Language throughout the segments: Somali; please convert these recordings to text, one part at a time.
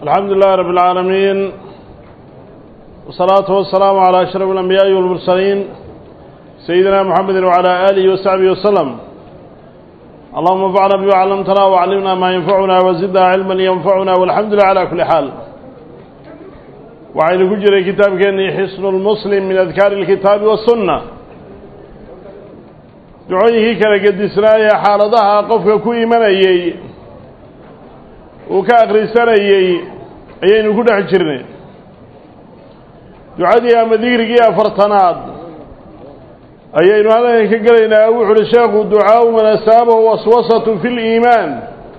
الحمد لله رب العالمين والصلاة والسلام على أشرف الأنبياء والمرسلين سيدنا محمد وعلى آله وصحبه وسلم. اللهم انفعنا بما علمتنا وعلمنا ما ينفعنا وزدنا علما ينفعنا والحمد لله على كل حال. وعين كجري كتاب كأني حصن المسلم من أذكار الكتاب والسنة دعويه كالقدسنا حالدها قفك كوي من أيي وكأغرسان أيي أيين كده حجرني دعادي أمديرك يا فرطناد أيين هذا كقلنا أوحر الشيخ الدعاء من أسابه وصوصة في الإيمان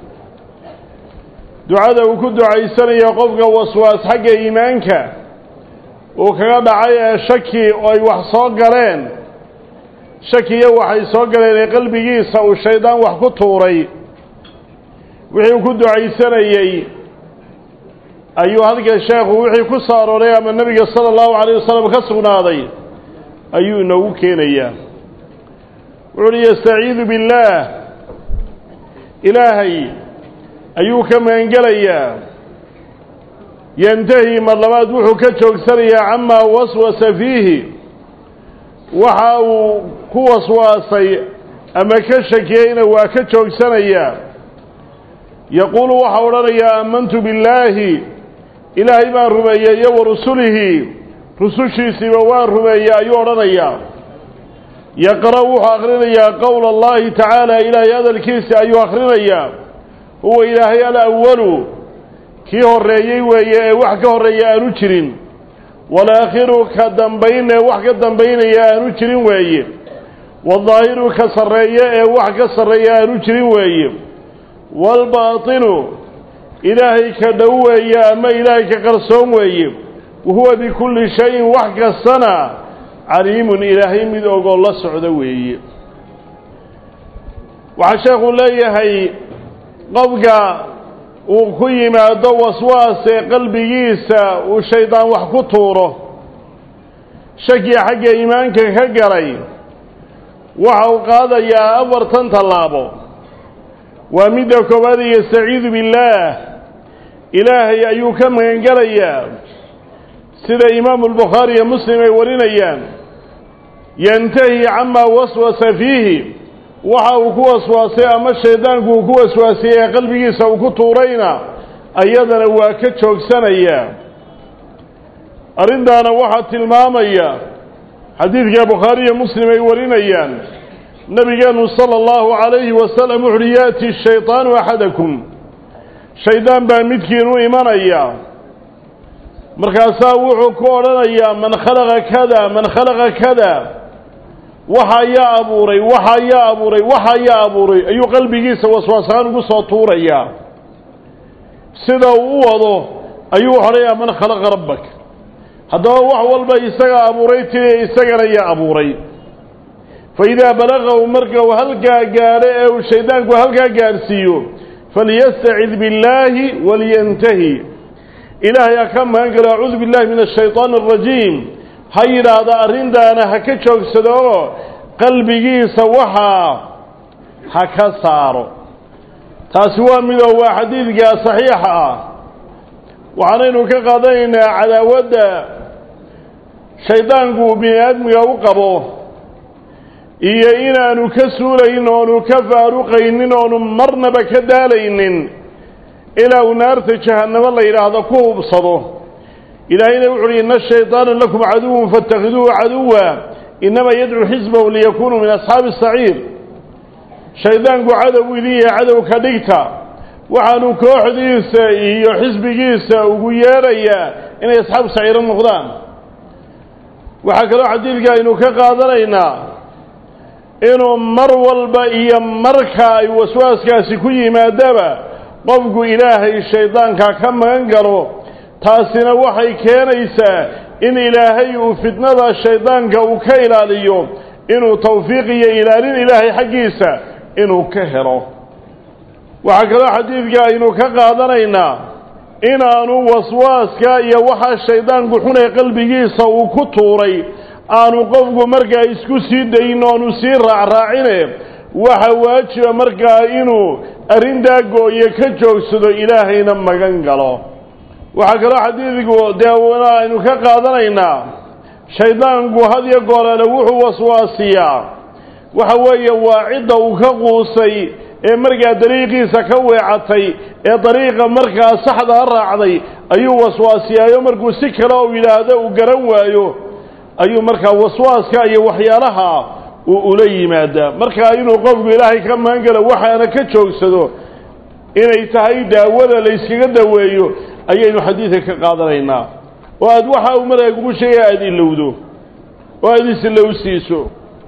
دعاده وكد عيسان يقفك وصواص حق إيمانك وكذا عيا شكي أي وحصاق قرين شكي وحي صقرين قلبي يسا الشيطان وحكو طوري وحي كد عيسان أيها هذا الشيخ وحي كسار ريام النبي صلى الله عليه وسلم كسرنا هذا أيها نوكين إياه وعلي يستعيذ بالله إلهي أيها كما انقل إياه ينتهي مرلبات وحو كتشوك سريا عما وسوس فيه وحاو كوسواسي أما كشكيين وكتشوك سريا يقول وحورنا آمنت بالله إلهي ما رمي ورسله رسوشي سيبوان رمي أيورنا يقرأ أخرنا قول الله تعالى إلى هذا الكيس أيو أخرنا هو إلهي الأول كيه الرئي وحكه الرئي أنوشرين والآخر كدنبين وحكه الدنبين أنوشرين وي والظاهر كسرية وحكه السرية أنوشرين وي والباطن إلهي كدوي أما إلهي كقرصون وي وهو بكل شيء وحكه السنة عليم إلهي من أقول الله سعودوي وعشاق الله هي قبقى وكي ما دو وسواس قلبيسا والشيطان وحكو طوره شكي حق إيمانك كقري وحو قاد يا أورتن طلابه ومدك وذي يستعيذ بالله إلهي أيوك من قريا سيد إمام البخاري مسلم ورنيان ينتهي عما وسوس فيه وحاو كوسواسي أما الشيطان كوسواسي قلبي سوكو طورينا أيضا واكتشوك سنيا أرندانا واحد تلماميا حديث يا بخاري مسلم ورنيان نبي صلى الله عليه وسلم حريات الشيطان أحدكم شيطان بامدكين إيمانيا مركاسا وحو كورنيا من خلق كذا من خلق كذا وحيا أبوري أيو قلبي وسواسان قصة طوريا سيدا ووضو أيو حريا من خلق ربك هذا هو والبا يساق أبوريتي يساق يا أبوري فإذا بلغوا مرقوا هلقا قارئ والشيطان هلقا قارسيو فليستعذ بالله ولينتهي إلهي كم هنقل أعوذ بالله من الشيطان الرجيم هيدا هذا أرندانا هكتشوك سدو قلبي سوحا هكسارو تاسوا من هو حديث صحيحة وعنينو كقضينا على ودى شيطانكو بني يوقبوه إيا إنا نكسولين ونكفارقين ونمرن بكدالين إلى نارت جهنم الله إلى هذا كوب صدوه إلهينا يقول إن الشيطان لكم عدو فاتخذوه عدوا إنما يدعو حزبه ليكونوا من أصحاب السعير شيطان عدو لي عدو كديكتا وعنو كوحديسا حزب جيسا وقياريا إن أصحاب السعير المغضان وحكرا حديث قال إنه كقادرين إنه مرول بأي مركا وسواسكا سكوي ما دابا قفقوا إلهي الشيطان كما ينقروا taasina waxay keenaysaa in ilaahay uu fitnada shaydaanka uu ka ilaaliyo inuu tawfiiq iyo ilaalin ilaahay xaqiisa inuu ka helo waxa kale xadiidka inuu ka qaadanaynaa inaanu waswaaska iyo waxa shaydaanku xunay qalbigiisa uu ku tuuray aanu qofku markaa isku sii dayn oo sii raacine waxa waajiba markaa inuu arinta gooye ka joogsado ilaahayna magan galo وحكرا حديثكو داونا إنو كقادرينا شيطان قهد يقول لوح وسواسيا وحوية واعدة وكقوصي مرقى طريقي سكوي عطي طريقة مرقى صحدة الرعضي أيو وسواسيا يمرقو سكرا ولاده وقروا أيو مرقى وسواسكا أيو وحيالها وأولي ماذا مرقى إنو قفق إلهي كما انقل وحيانا كتشوك سدو إنه تهيدا ولا ليس قدوه أيين حديثك قادرينا وأد وحا أمر يقول شيء أدي اللودو وأدي سلوسيسو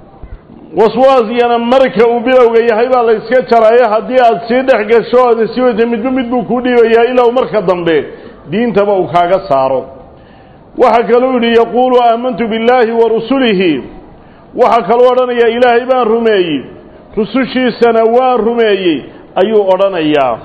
وصوازي أنا مركة وبيلو يا هيبا الله يسكتر يا هدي أتصيدح قشوا هذا سويت مدمد بكودي ويا إلى ومركة ضمبي دين تبعو كاغا صارو وحكلوا لي يقول آمنت بالله ورسله وحكلوا لنا يا إلهي بان رمي رسوشي سنوان رمي أيو أرانيا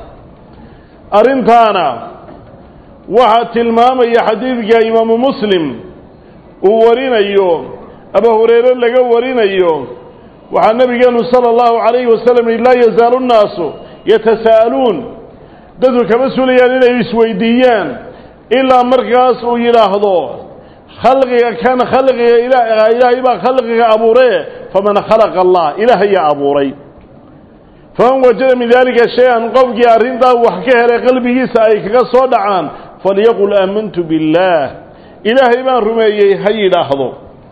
أرنتانا waxaa tilmaamaya xadiidka imaamu muslim uu warinayo abu hurayre laga warinayo waxaa nabigeenu sala allahu calayhi wasalam laa yazaalu nnaasu yatasa'aluun dadku kama suulayaan inay isweydiiyaan ilaa markaas uu yidhaahdo khalqiga kan khalqiga ilaahay baa khalqiga abuuree faman khalaqa allah ilaahayaa abuuray faman wajada min dalika shay-an qofkii arrintaa wax ka helay qalbigiisa ay kaga soo dhacaan فليقل آمنت بالله إلهي ما رميي هاي لحظه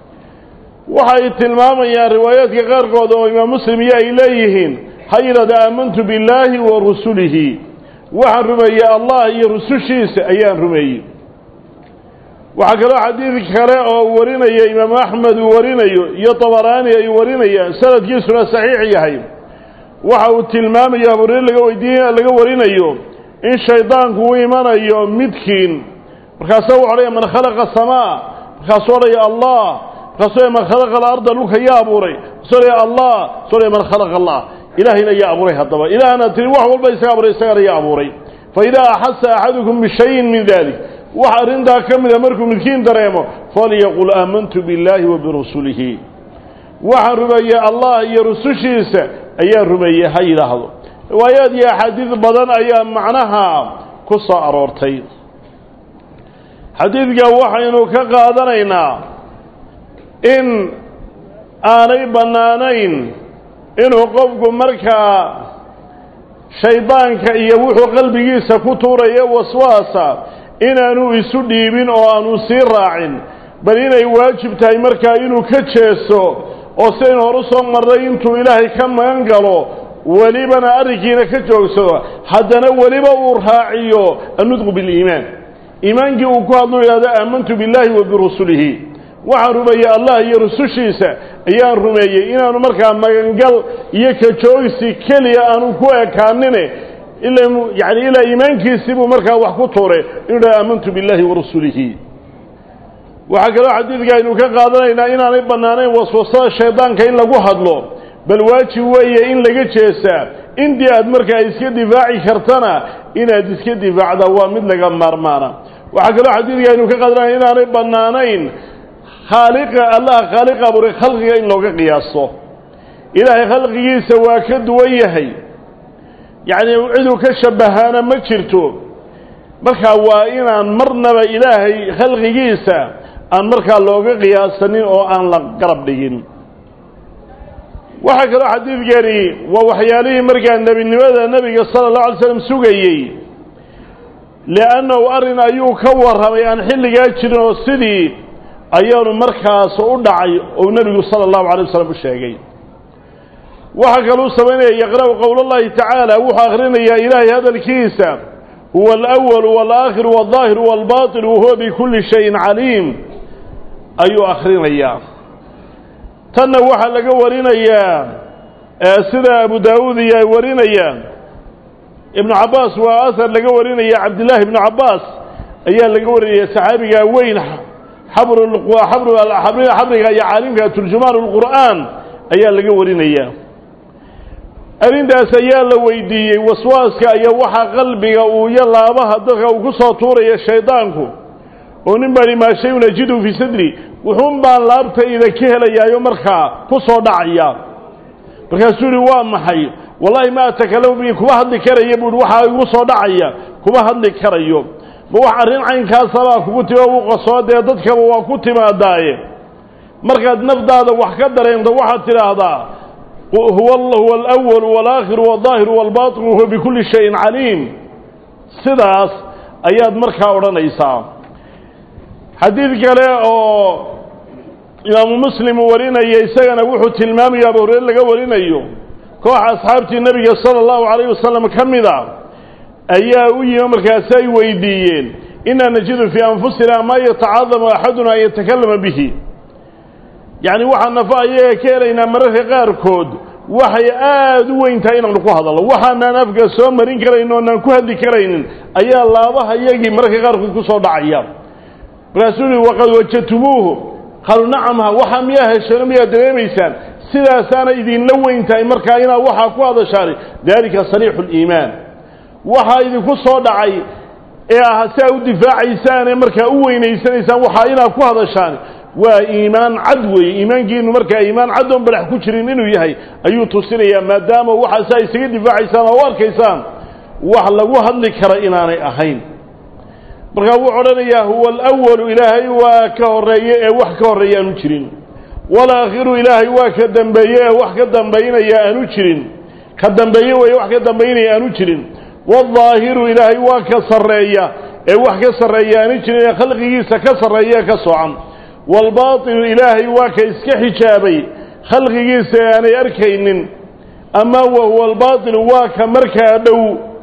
وحي التلمام يا روايات غير قوضة وإمام مسلم يا إليهن هاي لدى آمنت بالله ورسوله وحي رميي الله يرسوشيس أيان رميي وحكرا حديث كراء ورنا يا إمام أحمد ورنا يا طبراني ورنا يا سند جسنا صحيح يا هاي وحي التلمام يا ورنا لقى ورنا يوم إن شيطان هو إيمانا يوم مدكين مركاسو عليه من خلق السماء مركاسو عليه الله مركاسو من خلق الأرض لوك يا أبوري سوري الله سوري من خلق الله إلهنا يا أبوري هالضبا إلهنا تنوح والبيس يا أبوري سير يا أبوري فإذا أحس أحدكم بشيء من ذلك وحرين دا كمل أمركم مدكين دريمو فليقول آمنت بالله وبرسوله وحرب يا الله يا رسوشيس أيا ربي هاي لحظه روايات يا حديث بدن أيام معناها قصة أرورتين حديث جوحينو كقادرينا إن آني بنانين إنه قفق مركا شيطان كيوح قلبي سكتور يوسواسا إن أنو يسدي من أو أنو سيراعين بل إن يواجب تاي مركا إنو كتشيسو وسين ورسو مرين تو إلهي كما ينقلو وليبنا أركينا كتوكسوا حدنا وليبا ورهاعيو النطق بالإيمان إيمان جي وكوادنو إذا آمنت بالله وبرسوله وعربي الله يرسوشيسا أيان رمي إنا نمركا مغنقل يكتوكسي كليا أنو كويا كامنيني يعني إلا إيمان كيسيبو مركا وحكو طوري إنا آمنت بالله ورسوله وحكرا حديث قاينو كقادنا إنا نبنانين وصوصا الشيطان كاين لقو حدلو بل واجب ويا إن لقيت شيء إن دي أدمرك إسك دفاعي شرطنا إن إسك دفاع دوام مثل مرمانا وحكى له حديث يعني كقدرنا إن ربنانين خالق الله خالق أبو خلق إن لو قياسه إلهي خلقه سوا كد ويهي يعني عدو كشبهانا ما شرتو مركا وإن مرنا إلهي خلقه أن مركا لو قياسني أو أن لقرب لين وحكى له حديث جاري ووحياله مركا النبي صلى الله عليه وسلم سجيي لأنه أرنا يكورها بأن حل جاتشنا والسدي أيام مركا صعودعي والنبي صلى الله عليه وسلم الشيء وحكى له سبحانه يقرأ قول الله تعالى وحاخرنا يا إلهي هذا الكيس هو الأول والآخر والظاهر والباطن وهو بكل شيء عليم أي آخرين إياه تنوح لك ورنا يا سيدة أبو داود يا ورنا يا ابن عباس وآثر لك ورنا يا عبد الله بن عباس أيها لك ورنا يا سحابي وين حبر يا عالم ترجمان القرآن أيها لك ورنا يا أريد سيال ويدي وسواسك يا وحى قلبك ويلا أبها دغ وقصة طورة يا شيطانكو ونبني ما شيء نجده في صدري وهم بان لابت إذا كهلا يا يوم مرخا قصة دعيا بركاسوري وام حي والله ما أتكلم بي كما هدي كريم وحى قصة دعيا كما هدي كريم ma wax arrin caynkaasabaa kugu timi oo u qasoo dee dadkaba waa ku timaadaaye markaad nafdaada wax ka dareento waxaad tidhaahdaa huwa alawal walaakhiru waaldaahiru waalbaatinu huwa bikulli shayin caliim sidaas ayaad markaa odhanaysaa xadiid kale oo imaamu muslim uu warinaya isagana wuxuu tilmaamaya abu hurayre laga warinayo koox asxaabtii nebiga sala allahu calayhi wasalam ka mida ayaa u yimi markaasi ay weydiiyeen inaa najidu fii anfusina maa yatacadamu axaduna an yatakallama bihi yacni waxaan nafa ayaga ka helaynaa mararka qaarkood waxay aada u weyn tahay inaanu ku hadalno waxaanaan afka soo marin karaynin oonaan ku hadli karaynin ayaa laabaha iyagii mararka qaarkood ku soo dhacaya markaasuu yihi waqad wajadtumuuhu qaaluu nacamha waxaa miyaa heshano miyaa dareemaysaan sidaasaana idinla weyn tahay markaa inaad waxaa ku hadashaan daalika sariixu liimaan waxaa idinku soo dhacay ee ah si aa u difaacaysaane markaa u weynaysanaysaan waxaa inaad ku hadashaan waa iimaan cad weeye iimaankiinu markaa iimaan cad oon balax ku jirin inuu yahay ayuu tusinayaa maadaama waxaase ay isaga difaacaysaan oo u arkaysaan wax lagu hadli kara inaanay ahayn markaa wuxuu odhanayaa huwa alawalu ilaahay waa ka horreeye ee wax ka horreeya aanu jirin walaakhiru ilaahay waa ka dambeeye ee wax ka dambaynaya aanu jirin ka dambeeye weeye wax ka dambaynaya aanu jirin waaldaahiru ilaahay waa ka sarreeya ee wax ka sarreeya aanu jirin ee khalqigiisa ka sarreeya ee ka soocan waalbaatinu ilaahay waa ka iska xijaabay khalqigiisa ee aanay arkaynin ama wahuwa albaatinu waa ka markaa dhow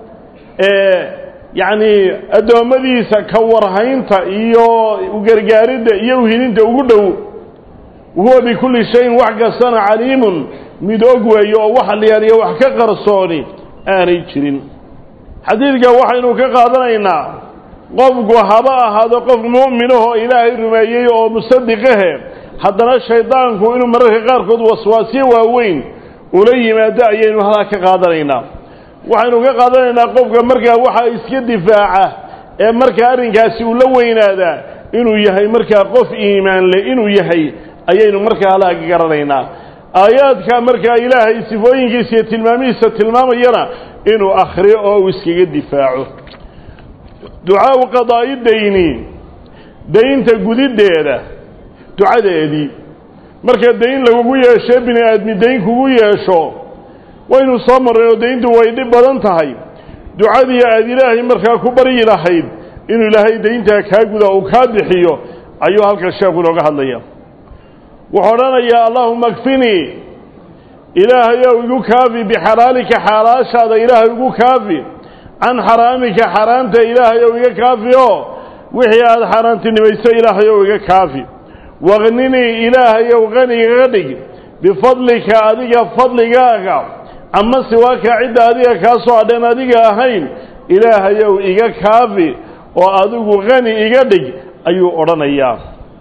yacni addoommadiisa ka warhaynta iyo ugargaaridda iyo uhininta ugu dhow huwa bikulli shayin wax kastana caliimun mid og weeyo oo waxa la yaaliya wax ka qarsooni aanay jirin xadiidka waxaynu ka qaadanaynaa qofku haba ahaado qof mu'minahoo ilaahay rumeeyey oo musadiqahe haddana shaydaanku inuu mararka qaarkood waswaasyo waaweyn ula yimaado ayaynu halkaa ka qaadanaynaa waxaynu ka qaadanaynaa qofka markaa waxa iska difaaca ee markaa arrinkaasi uu la weynaadaa inuu yahay markaa qof iimaan leh inuu yahay ayaynu markaa halkaa ka garanaynaa aayaadka markaa ilaahay sifooyinkiisa iyo tilmaamihiisa tilmaamayana inuu akhriyo oo uu iskaga difaaco ducaau qadaa'i dayni daynta gudiddeeda ducadeedii marka dayn lagugu yeesho bini aadmi dayn kugu yeesho waynu soo marray oo dayntu way dhib badan tahay ducadii aad ilaahay markaa ku baryi lahayd inuu ilaahay dayntaa kaa guda uu kaa bixiyo ayuu halka sheekhu inooga hadlaya wuxuu odhanayaa allaahuma kfinii ilaahayow igu kaafi bixalaalika xaalaashaada ilaahay igu kaafi can xaraamika xaaraanta ilaahayow iga kaafi oo wixii aada xaaraantinimayso ilaahayow iga kaafi waqninii ilaahayow qani igaga dhig bifadlika adiga fadligaaga ama siwaaka cidda adiga kaa soo hadheen adiga ahayn ilaahayow iga kaafi oo adigu qani iga dhig ayuu odhanayaa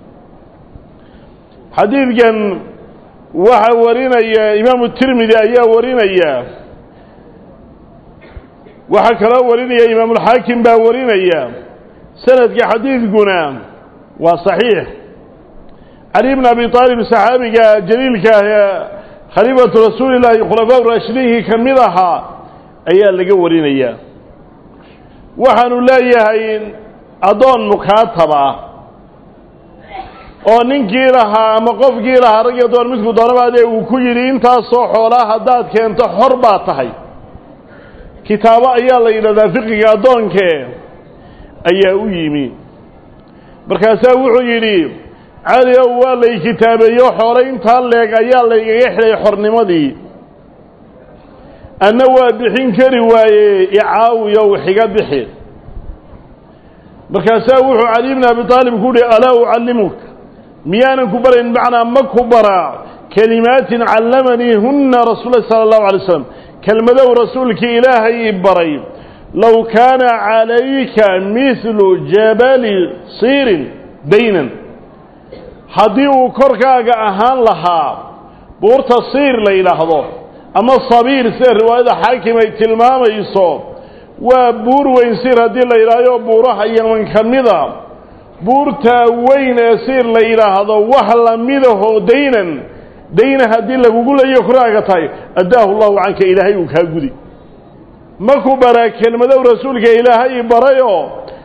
xadiidkan waxaa warinaya imaamu tirmidi ayaa warinaya waxaa kaloo warinaya imaamulxaakim baa warinaya sanadka xadiidkuna waa saxiix cali bn abi aalib saxaabiga jaliilka ah ee khaliifatu rasuulillaahi khulafaa raashidiinkii ka mid ahaa ayaa laga warinaya waxaanu leeyahay addoon mukaataba oo ninkii lahaa ama qofkii lahaa rag iyo doon midku doonabaadee uu ku yidhi intaasoo xoolaa haddaad keento xor baa tahay kitaabo ayaa la yidhahdaa fiqiga addoonkee ayaa u yimi markaasaa wuxuu yidhi cali ow waa lay kitaabeeyo xoolay intaa leeg ayaa laygaga xidhay xornimadii anna waa bixin kari waaye icaawiyow xiga bixi markaasaa wuxuu cali bni abi aalib ku yihi alaa ucallimuka miyaanan ku barayn macnaa ma ku baraa kelimaatin callamaniihunna rasuulullahi sala allahu alay slam kelmadow rasuulkii ilaahay i baray low kaana calayka mihlu jabali siirin daynan haddii uu korkaaga ahaan lahaa buurta siir la yidhaahdo ama sabiir sida riwaayada xaakim ay tilmaamayso waa buur weyn siir haddii la yidhaahdo buuraha yaman ka mida buurtaa weyn ee siir la yidhaahdo wax lamidahoo dayna haddii lagugu leeyo korkaaga tahay addaahu allahu canka ilaahay uu kaa gudi ma ku baraa kelmadow rasuulka ilaahay barayoo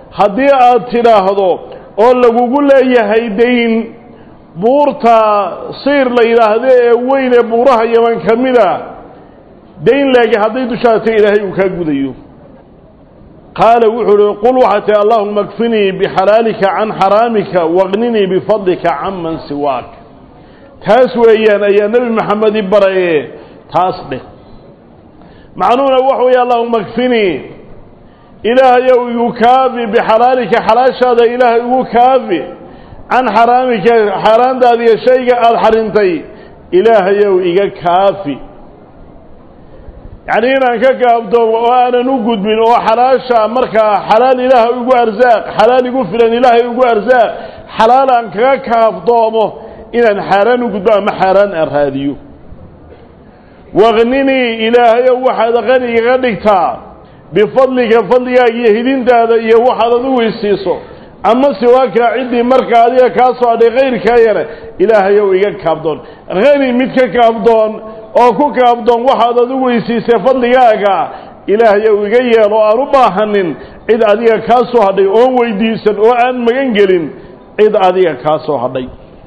haddii aad tidhaahdo oo lagugu leeyahay dayn buurta siir la yidhaahdo ee weyn ee buuraha yaman ka mida dayn laagi hadday dushaatay ilaahay uu kaa gudayo qaala wuxuu uhi qul waxaa tihi allahuma kfinii bixalaalika can xaraamika waqninii bifadlika can man siwaak taas weeyaan ayaa nebi maxamed i baraye taas dheh macnuhuna waxa weeye allahuma kfinii ilaahayow igu kaafi bixalaalika xalaashaada ilaahay igu kaafi can xaraamika xaaraantaada iyo shayga aada xarintay ilaahayow iga kaafi yacni inaan ka kaabdoomo oo aanan u gudbin oo xalaasha markaa xalaal ilaahay igu arsaaq xalaal igu filan ilaahay igu arsaaq xalaal aan kaga kaafdoomo inaan xaaraan u gudbo ama xaaraan aan raadiyo waqninii ilaahayow waxaad qani igaga dhigtaa bifadlika fadligaaga iyo hidintaada iyo waxaad adigu isiiso ama siwaaka ciddii markaa adiga kaa soo hadhay kayrkaayana ilaahayow iga kaabdoon qani mid ka kaabdoon oo ku kaabdoon waxaad adigu isiisay fadligaaga ilaahayow iga yeelo aan u baahanin cid adiga kaa soo hadhay oon weydiisan oo aan magan gelin cid adiga kaa soo hadhay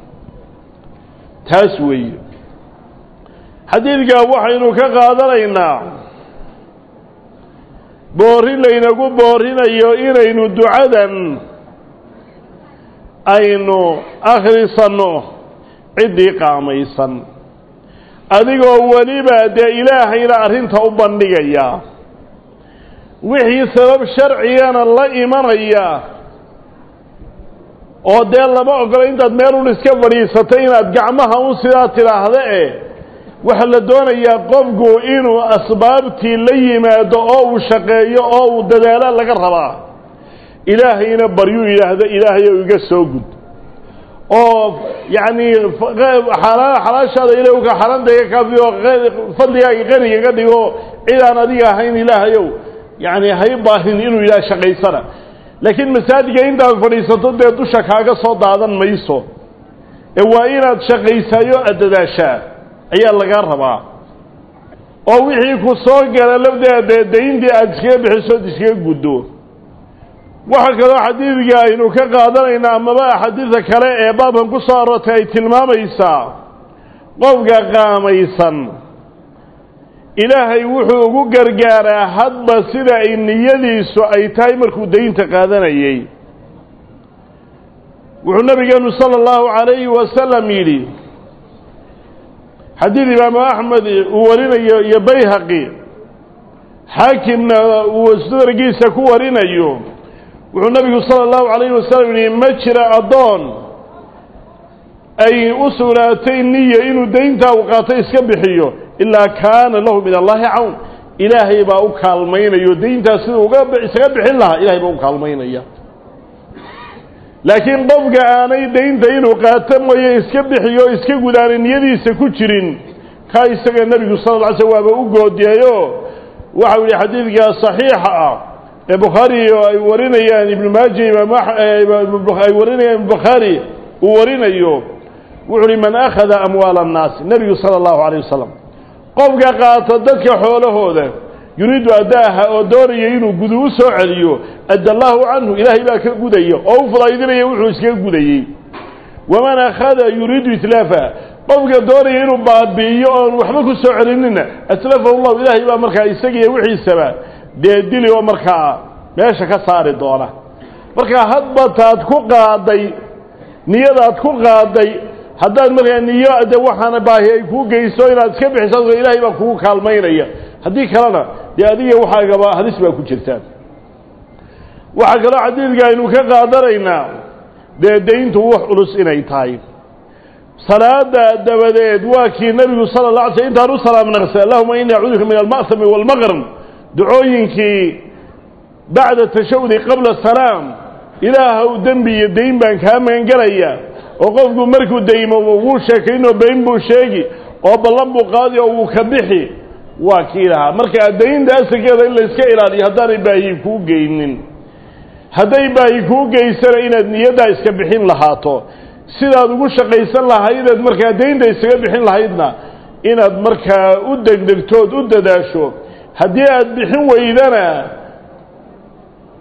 taas weeye xadiidkaa waxaynu ka qaadanaynaa boorin laynagu boorinayo inaynu ducadan aynu akhrisanno ciddii qaamaysan adigoo weliba dee ilaahayna arrinta u bandhigaya wixii sabab sharcigana la imanaya oo dee lama ogolo intaad meel un iska fadhiisatay inaad gacmaha un sidaa tidhaahda waxaa la doonayaa qofku inuu asbaabtii la yimaado oo uu shaqeeyo oo uu dadaala laga rabaa ilaahayna baryuu yidhaahdo ilaahayow iga soo gud oo yacni xalaashaada ilaah ka xaranta iga kaafi oo fadligaaga qaniga iga dhigo cidaan adiga ahayn ilaahayow yacni hay baahin inuu yidhaha shaqaysana laakiin masaajidka intaad fadhiisato dee dusha kaaga soo daadan mayso ee waa inaad shaqaysaayo aad dadaashaa ayaa laga rabaa oo wixii ku soo gala lafdeeda dayntii aad iskaga bixiso ad iskaga guddo waxaa kaloo xadiidka aynu ka qaadanaynaa amaba axaadiidta kale ee baabkan ku soo aroortay ay tilmaamaysaa qofka qaamaysan ilaahay wuxuu ugu gargaaraa hadba sida ay niyadiisu ay tahay markuu daynta qaadanayay wuxuu nabigeenu sala allahu calayhi wasalam yidhi xadiid imaamu axmed uu warinayo iyo bayhaqi xaakimna uu sadargiisa ku warinayo wuxuu nabigu sala allahu calayhi wasalam yihi ma jira addoon ay u sugnaatay niya inuu dayntaa u qaatay iska bixiyo ilaa kaana lahu min allahi cawn ilaahay baa u kaalmaynayo dayntaas siduu isaga bixin lahaa ilahay baa u kaalmaynaya laakiin qofka aanay daynta inuu qaato mooye iska bixiyo iska gudaanay niyadiisa ku jirin kaa isaga nebigu sala alla alay slam waaba u goodiyayo waxau yihi xadiidkaa saxiixa ah ee bukhaari ay warinayaan ibnu maaja ay warinayaan bukhaari uu warinayo wuxu uhi man akhada amwaala annaasi nebigu sala allahu calayh wasalam qofka qaata dadka xoolahooda yuriidu addaaha oo doonaya inuu gudu u soo celiyo adda allaahu canhu ilaahay baa ka gudaya oo u fudaydinaya wuxuu iskaga gudayey waman akhada yuriidu itlaafa qofka doonaya inuu baabi'iyo oon waxba ku soo celinina atlafahu llahu ilaahay baa markaa isagiiyo wixiisaba dee dili oo markaa meesha ka saari doona markaa hadba taad ku qaaday niyadaad ku qaaday haddaad markaa niyo de waxaana baahi ay kuu geyso inaad iska bixiso ilaahay baa kugu kaalmaynaya haddii kalena dee adiga waxaagaba halis baa ku jirtaan waxaa kaloo xadiidka aynu ka qaadanaynaa dee dayntu wax culus inay tahay salaada dabadeed waa kii nabigu sala la alay sl intaan u salaam naqsay allahuma ini acuuduka min alma'sami waalmaqrm ducooyinkii bacda tashahudi qabla salaam ilaahow dembi iyo dayn baan kaa magan gelaya oo qofku markuu daymo wuu sheekaynoo bayn buu sheegi oo ballan buu qaadi oo wuu ka bixi waa kii lahaa marka daynta asalkeeda in la iska ilaaliyo haddaanay baahi kuu geynin hadday baahi kuu geysana inaad niyaddaa iska bixin lahaato sidaad ugu shaqaysan lahaydeed markaa daynta isaga bixin lahaydna inaad markaa u degdegtood u dadaasho haddii aad bixin weydana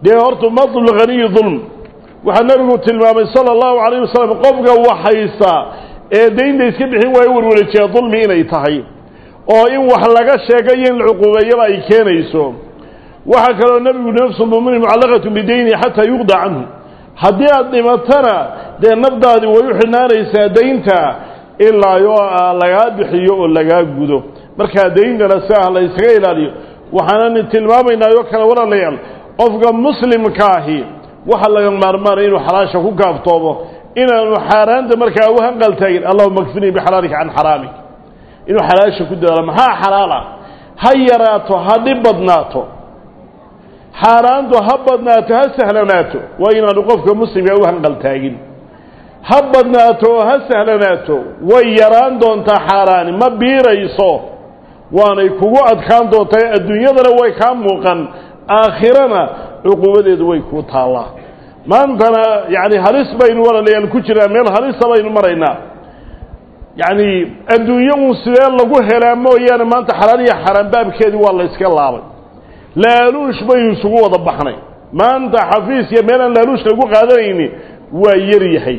dee horta madlu ghaniyi dulm waxaa nabigu tilmaamay sala allahu calayh wasalam qofka wax haysta ee daynta iska bixin waayo warwareejiya dulmi inay tahay oo in wax laga sheegay in la cuquubeeyaba ay keenayso waxaa kaloo nabigu nafsu mu'min mucallaqatu bidayni xataa yuqda canhu haddii aad dhimatana dee nafdaadii way u xidhnaanaysaa daynta ilaa yoo lagaa bixiyo oo lagaa gudo markaa dayntana si ah la ysaga ilaaliyo waxaanan tilmaamaynaayo kale walaalayaal qofka muslimkaahi waxa laga maarmaanaya inuu xalaasha ku kaaftoomo inaanu xaaraanta markaa u hanqal taagin allahuma kfinii bixalaalika can xaraamik inuu xalaasha ku dadaalo maxaa xalaala ha yaraato ha dhib badnaato xaaraantu ha badnaato ha sahlanaato waa inaanu qofka muslimka u hanqal taagin ha badnaato oo ha sahlanaato way yaraan doontaa xaaraani ma biirayso waanay kugu adkaan doontaa adduunyadana way kaa muuqan aakhirana cuquubadeedu way kuu taallaa maantana yacni halis baynu walaalayaal ku jiraa meel halisa baynu maraynaa yacni adduunyo uun sidee lagu helaa mooyaane maanta xalaal iyo xaaraan baabkeedii waa la yska laabay laaluush baynu isugu wada baxnay maanta xafiis iyo meelaan laaluush lagu qaadanayni waa yar yahay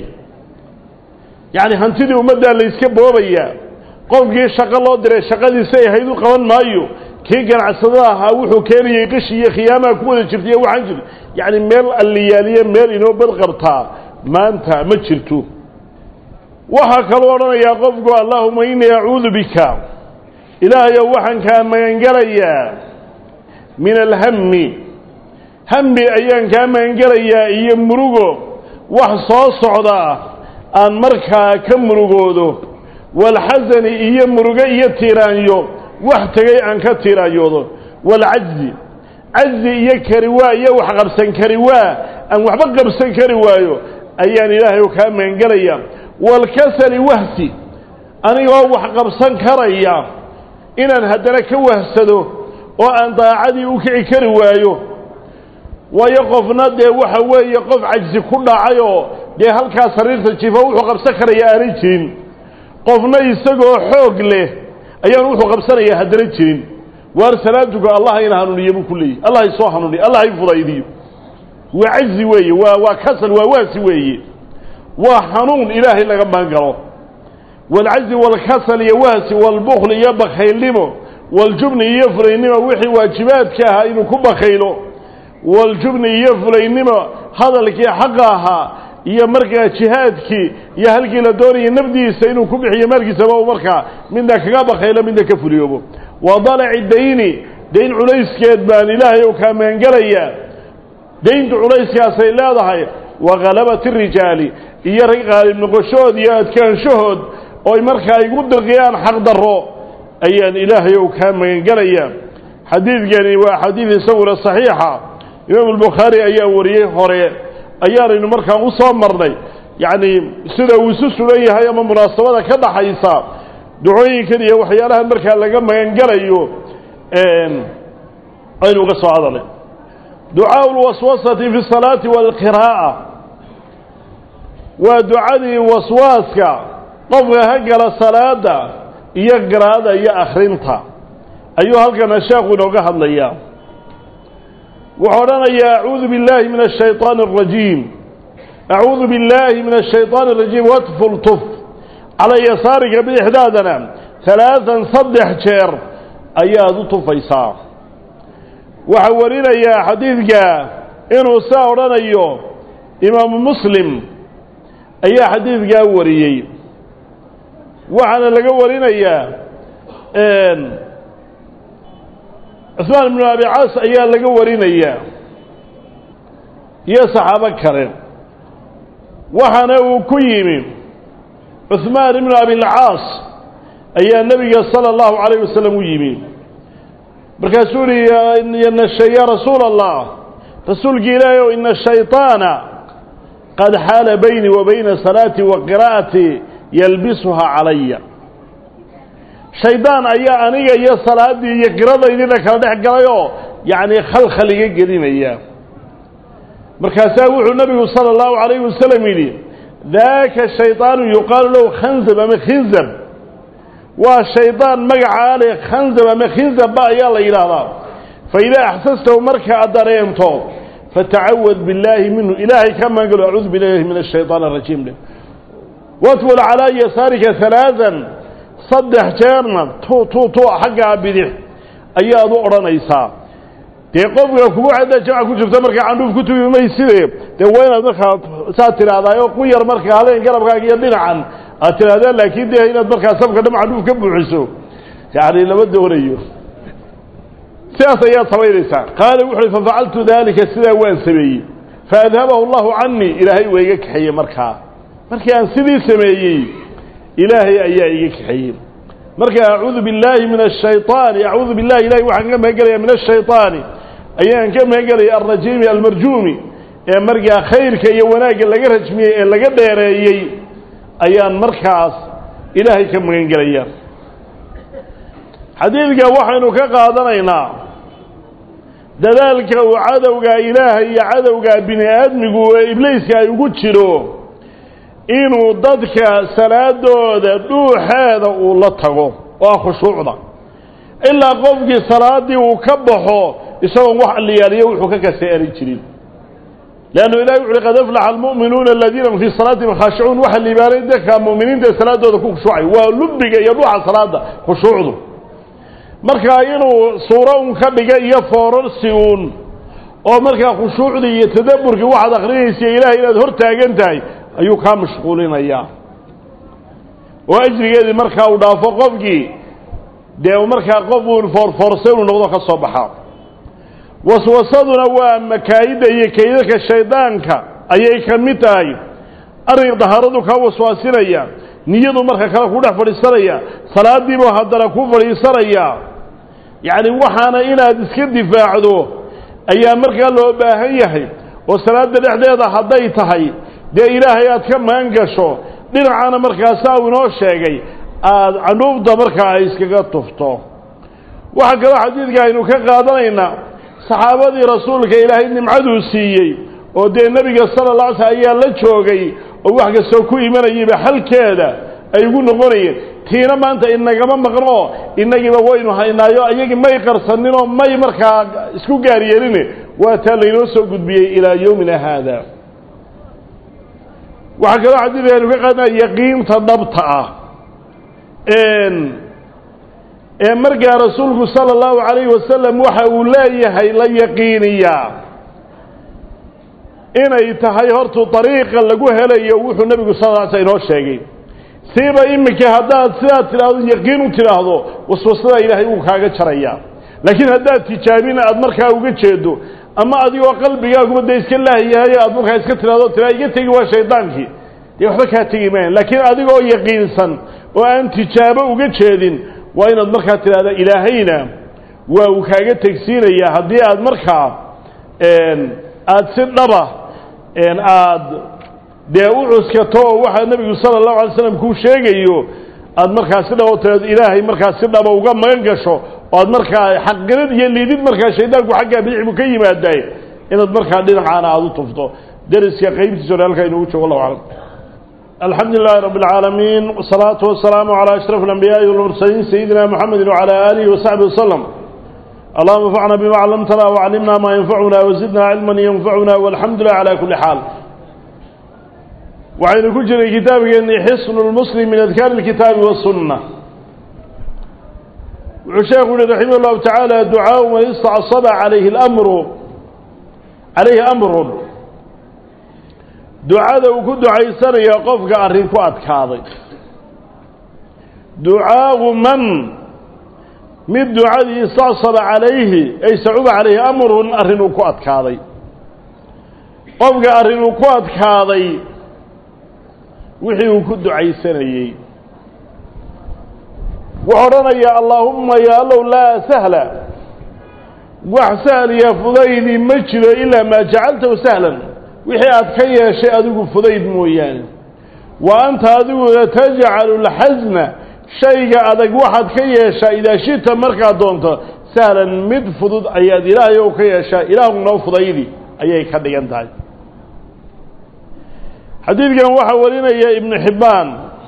yacni hantidii ummaddaa la yska boobayaa qofkii shaqo loo diray shaqadiisay ahayd u qaban maayo kii ganacsada ahaa wuxuu keenayay qishi iyo khiyaamaha ku wada jirtay waxaan jir yacni meel alliyaaliye meel inoo bad qabtaa maanta ma jirto waxaa kaloo odhanayaa qofku allaahuma innii acuudu bika ilaahayow waxaan kaa magangelayaa min alhammi hammi ayaan kaa magangelayaa iyo murugo wax soo socdaa aan markaa ka murugoodo walxasani iyo murugo iyo tiiraanyo wax tegay aan ka tiiraanyoodo walcajzi cajzi iyo kari waa iyo wax qabsan kari waa aan waxba qabsan kari waayo ayaan ilaahay kaa magangelayaa walkasali wahsi anigoo wax qabsan karaya inaan haddana ka wahsado oo aan daacadii u kici kari waayo waayo qofna dee waxa weeye qof cajsi ku dhacayoo dee halkaa sariirta jifa wuxuu qabsan karaya aanay jirin qofna isagoo xoog leh ayaan wuxuu qabsanaya haddana jirin waar salaatuka allah ina hanuuniyo buu ku leeyahy allah isoo hanuuniyo allah i fudaydiyo waa cajzi weeye waa kasal waa waasi weeye waa xanuun ilaahay laga maangalo walcajzi walkasal iyo wahsi walbukl iyo bakhaylnimo waljubni iyo fulaynimo wixii waajibaadka ahaa inuu ku bakhaylo waljubni iyo fulaynimo hadalkii xaqa ahaa iyo markaa jihaadkii iyo halkii la doonayay nafdiisa inuu ku bixiyo maalkiisaba u markaa midna kaga bakhaylo midna ka fuliyoobo wa dalaci dayni dayn culayskeed baan ilaahay u kaa maangelayaa dayntu culayskaasay leedahay wa ghalabati rijaali iyo rag qaalib noqoshood iyo adkaanshahood oo markaa igu dirqiyaan xaq darro ayaan ilaahay u kaa magangelayaa xadiidkani waa xadiid isaguna saxiixa imaam albukhaari ayaa wariyey hore ayaanaynu markaa u soo marnay yacni sida uu isu sugan yahay ama munaasabada ka dhaxaysa ducooyinkan iyo waxyaalahan markaa laga magangelayo aynu uga soo hadalay ducaau lwaswasati fi salaati waalqiraa'a waa ducadii waswaaska qofka ha gala salaada iyo qiraa'ada iyo akhrinta ayuu halkana sheekhu inooga hadlayaa wuxuu odhanayaa acuudu billahi min ashayطaani الrajiim acuudu billahi min ashayطaani الrajiim watful tuf calaa yasaarika bidixdaadana ثalaaثan 3 jeer ayaad u tufaysaa waxaa warinayaa xadiidka inuu saa odhanayo imaamu muslim ayaa xadiidkaa wariyey waxaana laga warinayaa cusmaan ibnu abi caas ayaa laga warinayaa iyo saxaabo kale waxaana uu ku yimi cusmaan ibnu abilcaas ayaa nebiga sala allahu calayh wasalam u yimi markaasuu yihi ya rasuula allah rasuulkii ilaahay ow ina shayطaana qad xaala baynii wa bayna salaatii wa qiraa'atii yalbisuhaa calaya shaydaan ayaa aniga iyo salaaddii iyo qiradaydina kala dhex galayoo yacni khalkhal iga gelinaya markaasaa wuxuu nabigu sala allahu calayhi wasalam yidhi daaka shayطaanu yuqaalu lahu khanzab ama khinzab waa shaydaan magacaa leh khanzab ama khinzabba ayaa la yidhaahdaa fa idaa axsastahu marka aad dareento فتعوذ بالله منه إلهي كما قالوا أعوذ بالله من الشيطان الرجيم له واتول على يسارك ثلاثا صدح جارنا تو حقا بدح أيها ضعرنا إيسا تيقوم يكبو عدا جمع كتب مركا عنوف كتب ما يسير توين مركا ساتر هذا يقوير مركا هذين قلب يدين عن أتر هذا لكن ده هنا مركا سبق دم عنوف كبو عسو يعني لما دوريه سياسة يا صوير إيسا قال وحري ففعلت ذلك السيدة وين سبي فأذهبه الله عني إلهي ويقك حي مركا أن سيدي سمي إلهي أيائك حي مركا أعوذ بالله من الشيطان أعوذ بالله إلهي وحن كما قال من الشيطان أيان كما قال الرجيم المرجومي يا مركا خيرك يا وناك اللي قرجمي اللي قدر أيان مركاس إلهي كما قال حديثك وحن كقادرنا ذلك وعدوك إلهي عدوك بني آدمك وإبليس يقول شلو inuu dadka salaadooda dhuuxeeda uu la tago waa khushuucda ilaa qofkii salaadii uu ka baxo isagoo wax liyaaliyo wuxuu ka kaseeri jirin laana ilaahay wuxuu qad aflaha almu'minuuna alladina fi salaatihim khashuun waxa liibaanay dadka mu'miniinta salaadooda ku khushuucay waa lubiga iyo dhuuxa salaada khushuucdu marka inuu suura ka dhiga iyo foorarsi oo marka khushuucda iyo tadabburki waxa akhrinaysa ilaahay inaad hor taagan tahay ayuu ka mashquulinayaa oo ajrigeedii markaa uu dhaafo qofkii dee markaa qof uu forforsan uu noqdo ka soo baxa waswasaduna waa makaayida iyo kaydka shaydaanka ayay ka mid tahay arin daharadu ka waswaasinaya niyadu marka kala ku dhex fadhiisanaya salaadiiba haddana ku fadhiisanaya yaani waxaana inaad iska difaacdo ayaa markaa loo baahan yahay oo salaada dhexdeeda haday tahay dee ilaahay aad ka maan gasho dhinacana markaasaa uu inoo sheegay aad canuubda markaa ay iskaga tufto waxa kale xadiidka aynu ka qaadanaynaa saxaabadii rasuulka ilaahay nimcaduu siiyey oo dee nabiga sallallahu alayhi wasallam ayaa la joogay oo wax kasta ku imanayay halkeeda ay ugu noqonayeen tiina maanta inagama maqno inagiiba waynu haynaayo ayagii may qarsanin oo may markaa isku gaariyeen waa taa laynoo soo gudbiyey ilaa yawmina hada waxa kale xadiidka ka qaadana yaqiinta dhabta ah markaa rasuulku sallallahu alayhi wasallam waxa uu leeyahay la yaqiiniya inay tahay hortu dariiqa lagu helayo wuxuu nabigu sallallahu alayhi wasallam inoo sheegay siiba imika haddaad sidaad tiraahdo yaqiin u tiraahdo waswasada ilaahay uu kaaga jaraya laakiin haddaad tijaabina aad markaa uga jeedo ama adigoo qalbigaagu bada iska laahiyahay aad markaa iska tiraahdo iga tagi waa shaydaankii dee waxba kaa tegi maayan laakiin adigoo yaqiinsan oo aan tijaabo uga jeedin waa inaad markaa tiraahdo ilaahayna waa uu kaaga tegsiinayaa haddii aad markaa aad si dhaba aad dee u cuskato oo waxaa nabigu sallallahu alayhi wasallam ku sheegayo aad markaa si dhaba tiraahdo ilaahay markaa si dhaba uga magan gasho oo aad markaa xaqirad iyo liidid markaa shaydaanku xagga bidixu ka yimaaday inaad markaa dhinacana aad u tufto dariska qaybtiisa halka inuu joogo Allahu a'lam الحمد لله رب العالمين والصلاة والسلام على أشرف الأنبياء والمرسلين سيدنا محمد وعلى آله وصحبه وسلم اللهم انفعنا بما علمتنا وعلمنا ما ينفعنا وزدنا علما ينفعنا والحمد لله على كل حال وعين كجر كتابك أن حصن المسلم من أذكار الكتاب والسنة وعشاق رحمه الله تعالى دعاء من استعصب عليه أمر ducada uu ku ducaysanayo qofka arrin ku adkaaday ducaa man mid ducadii istasaba calayhi ay sacuba calayhi amrun arrin uu ku adkaaday qofka arrin uu ku adkaaday wixii uu ku ducaysanayay wuxuu odhanayaa allaahumma yaa allow laa sahla wax sahl iyo fudaydi ma jiro ilaa maa jacaltahu sahlan wixii aad ka yeeshay adigu fudayd mooyaane wa anta adigu tajcalu alxasna shayga adag waxaad ka yeeshaa idaa shita markaad doonto sahlan mid fudud ayaad ilaahay oo ka yeeshaa ilaahu noo fudaydi ayay ka dhigan tahay xadiidkan waxaa warinaya ibnu xibbaan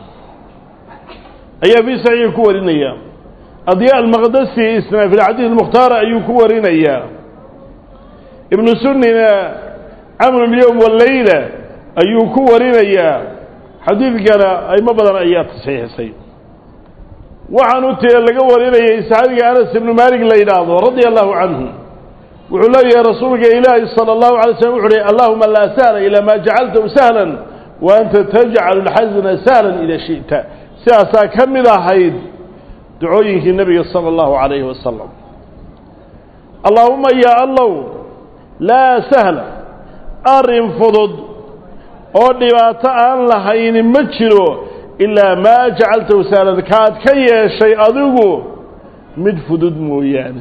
ayaa fii saxiix ku warinaya adyaa almaqdasi isna fi alxadiid almukhtaar ayuu ku warinayaa ابن سننا عمل اليوم والليلة أيوكو ورينيا حديث قال أي ما بدنا أيات صحيح سيد وعنو تيلقى ورينيا إسعاد أنس بن مالك ليلاض رضي الله عنه وعلي يا رسولك إلهي صلى الله عليه وسلم وعلي اللهم لا سهل إلا ما جعلته سهلا وأنت تجعل الحزن سهلا إذا شئت سياسا كمل حيد دعوينك النبي صلى الله عليه وسلم اللهم يا الله لا سهل أرم فضض أولي أن لحين مجره إلا ما جعلته سهلا كاد كي شيء أذوه مدفضد مويان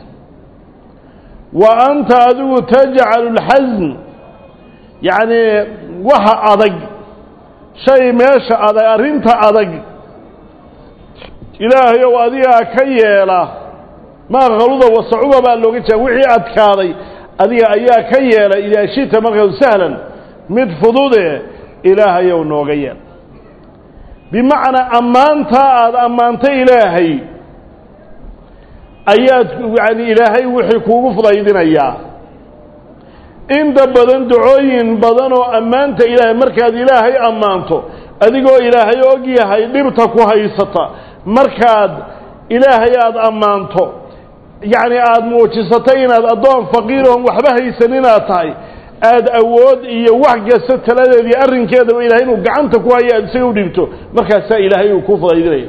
وأنت أذوه تجعل الحزن يعني وها أضق شيء ماشى أضق أرنت أضق إلهي وأذيها كيلا ما غلظة وصعوبة باللغة وحي أدكاري أذيها أيها كيلا إذا شئت مرغب سهلا مد فضوده إلهي ونوغيا بمعنى أمانت إلهي أيات يعني إلهي وحي كوغو فضايدين أيها إن بدن دعوين بدنوا أمانت إلهي مركز إلهي أمانته أذيقوا إلهي أوقيها لبتك وهيسطا markaad ilaahay aad ammaanto yani aad muujisato inaad adoon faqiir oo waxba haysan inaad tahay aad awood iyo wax kasta taladeedii arrinkeeda ilaahay inuu gacanta ku hayo aad isaga u dhibto markaas ilaahay uu ku fadhiidinaya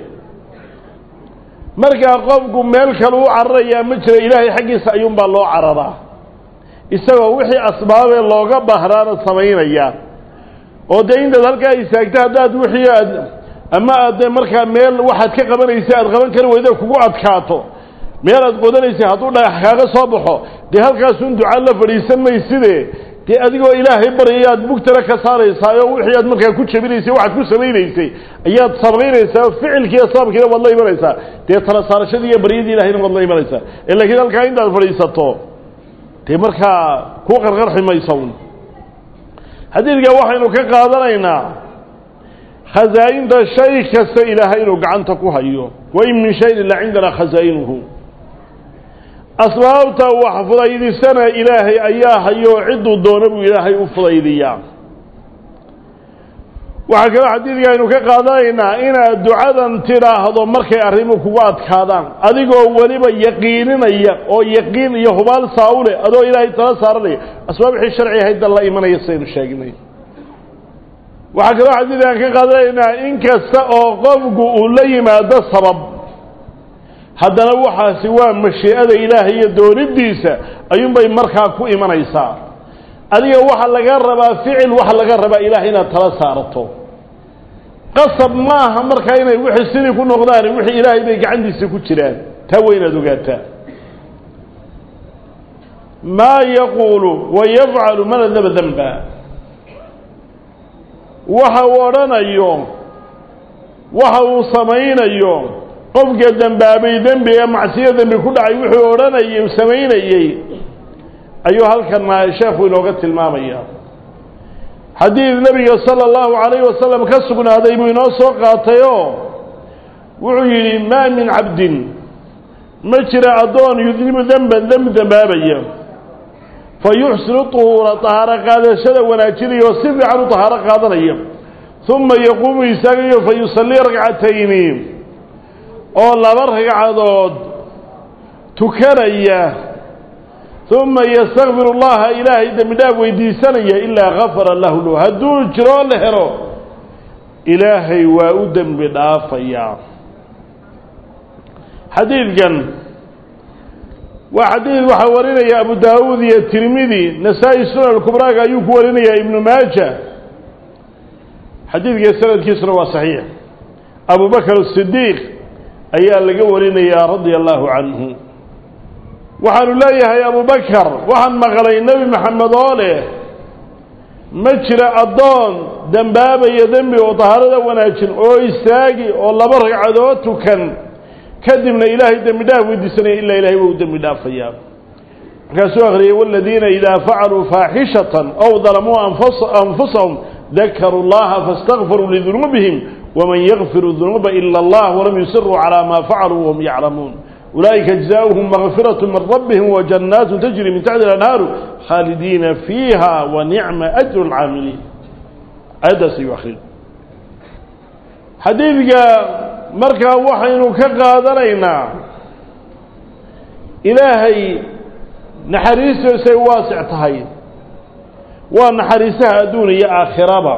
marka qofku meel kale uu cararaya ma jiro ilaahay xaqiisa ayuun baa loo cararaa isagoo wixii asbaabe looga bahraana sameeynaya oo deynta halka ay saagta hadaad wixii أما أدنى مركا ميل واحد كقبل يساعد قبل كانوا وإذا كوكو أتكاتو ميل أتقودن يساعد هتقول له حاجة صبحه دي هالكاسون دعاء الله فريسان ما يصيره دي أديكو إلهي بريات بكترة كسارة يساعد وحيات مركا كوتش بينيسي واحد كوتش بينيسي أيات صبغين يساعد فعل كي أصاب كده والله ما يساعد دي ترى صار شديد بريد إلهي والله ما يساعد إلا كده الكائن ده فريساتو دي مركا كوكر غرح ما يسون هذه الجواحي إنه كقادرينا خزائن ده شيء كسر إلهي إنه قعنتك وهيو وإن من شيء إلا عندنا خزائنه أصبابته وحفظ إذي سنة إلهي أياه هيو عدو الدونب إلهي أفضل إذيا وحكرا حديث إنه كقاضينا إنا دعاء ترى هذا مركي أرمك واد كادان أذيقوا وليبا يقيننا أو يقين يهبال ساولي أدو إلهي ترى صار لي أسباب الشرعي هيدا الله إيمانا يصير الشاقنين وحكرا حديث إنه كقاضينا إنك سأقفق أولي ما ده السبب هذا نوحى سوى مشيئة إلهي دور الديسة أيوم بي مركا كو إيمان إيسا أذيك وحا لقربا فعل وحا لقربا إلهينا تلسارته قصب ماها مركا إنا وحي السنة يكون نغضاني وحي إلهي بيك عندي سكو تشران توين دوقاتا ما يقول ويفعل من الذنب ذنبا وحا ورنا اليوم وحا وصمين اليوم qofka dambaabay dambi ee macsiyo dambi ku dhacay wuxuu oranayay sameeyay ayuu halkan ma sheekhu inooga tilmaamaya xadiis nabiga sallallahu alayhi wasallam ka sugnaaday inuu inoo soo qaatayo wuxuu yiri ma min abdin ma jira adoon yudnibu dambaabaya fayuhsinu tahara qaadashada wanaajinayo si fiican u tahara qaadanayo thumma yaqumu isaga fayusalli rak'atayn oo laba ragcadood tukanaya thumma yastaghfiru Allah ilaahi dambidaaf weydiisanaya illa ghafara lahu haduu jiro la helo ilaahi waa u dambi dhaafaya xadiidkan waa xadiid waxa warinaya Abu Daawud iyo Tirmidhi Nasa'i Sunan al-Kubra ayuu ku warinaya Ibn Majah xadiidka sanadkiisu waa saxiix Abu Bakr as-Siddiq ayaa laga warinaya radiyallahu anhu waxaanu leeyahay Abu Bakar waxaan maqlay Nabi Maxamed oo leh ma jira adoon dambaabaya dambi oo taharada wanaajin oo istaagi oo laba ragcadood tukan kadibna ilaahay dambi dhaaf weydiisanay illa ilaahay uu dambi dhaafaya markaasuu akhriyay walladina idha fa'alu fahishatan aw dhalamu anfusahum dhakaru Allah fastaghfiru li dhunubihim ومن يغفر الذنوب إلا الله ولم يصروا على ما فعلوا وهم يعلمون أولئك جزاؤهم مغفرة من ربهم وجنات تجري من تحت الأنهار خالدين فيها ونعم أجر العاملين. هذا سيؤخر حديثك مركا وحين كقادرين إلهي نحريسه سيواسع تهين ونحريسها دوني آخرابا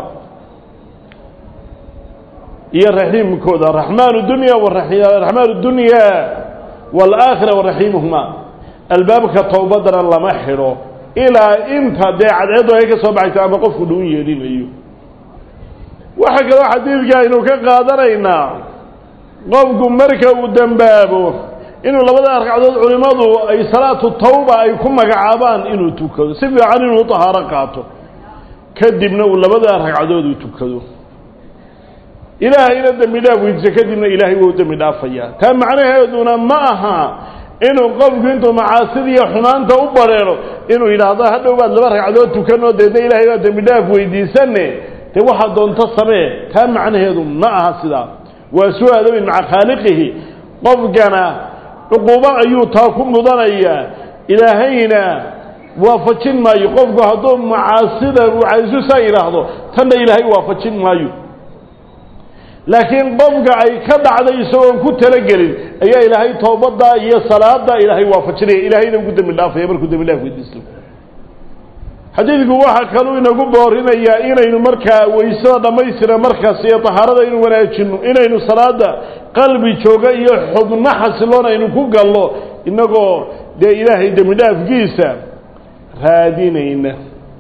يا الرحيم كودا الرحمن الدنيا والرحمن الدنيا والآخرة والرحيمهما الباب كتوبة در الله محره إلى إنت داعد عدو هيك صبعت أما قفوا دنيا لين أيوه وحكى حديث قال إنه كقادرين قفكم مركب الدنبابه إنه لبدا ركعدود علماء أي صلاة التوبة أي كم قعابان إنه تكذو سبع عن إنه طهارة قاته كدبنا لبدا ركعدود تكذو إلهي إلى الدم داف ويتكدمنا إلهي ودم داف فيا كان معناه هذونا معها إنه قفك أنتم معاصري حنان تأبرر إنه إلى هذا بعد لبدا ركعدود تكذو ده إلهي ودم داف ويديسنه توحد دون تصبه كان معناه هذونا معها صدا وسوء ذنب مع خالقه قفكنا عقوبة أيوتاكم مضانيا إلهينا وافتشن ما يقفق هذوم معاصرة وعيسو سائر هذا تنى إلهي وافتشن ما يو لكن قفق أي كدع ذي سوى كنت لقلين أي إلهي توبة دا أي صلاة دا إلهي وافتشن إلهينا قدم الله فيبر قدم الله في الإسلام حديث قواها قالوا إنه قبورنا يا إنه مركا ويسرد ميسر مركا سيطهارد إنه ونأتشنه إنه صلاة قلبي شوقا يحب نحس لنا إنه كوك الله إنه ده إلهي ده مداف جيسا هادين إنه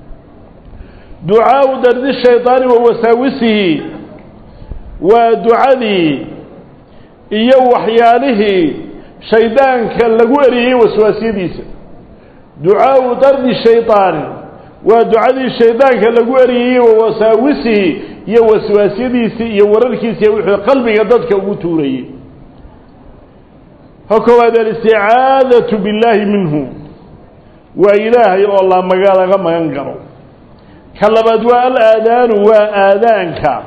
دعاء درد الشيطان ووساوسه ودعاء إيو وحيانه شيطان كاللقوئري وسواسي ديسا دعاء درد الشيطان ودعاء الشيطان كاللقوئري ووساوسه يا وسواسيديسي يا ورركيسي يا وحي قلبي قددك وطوري هكذا الاستعاذة بالله منه وإلهي الله مقالغا ما ينقروا كالبدواء الآذان وآذانك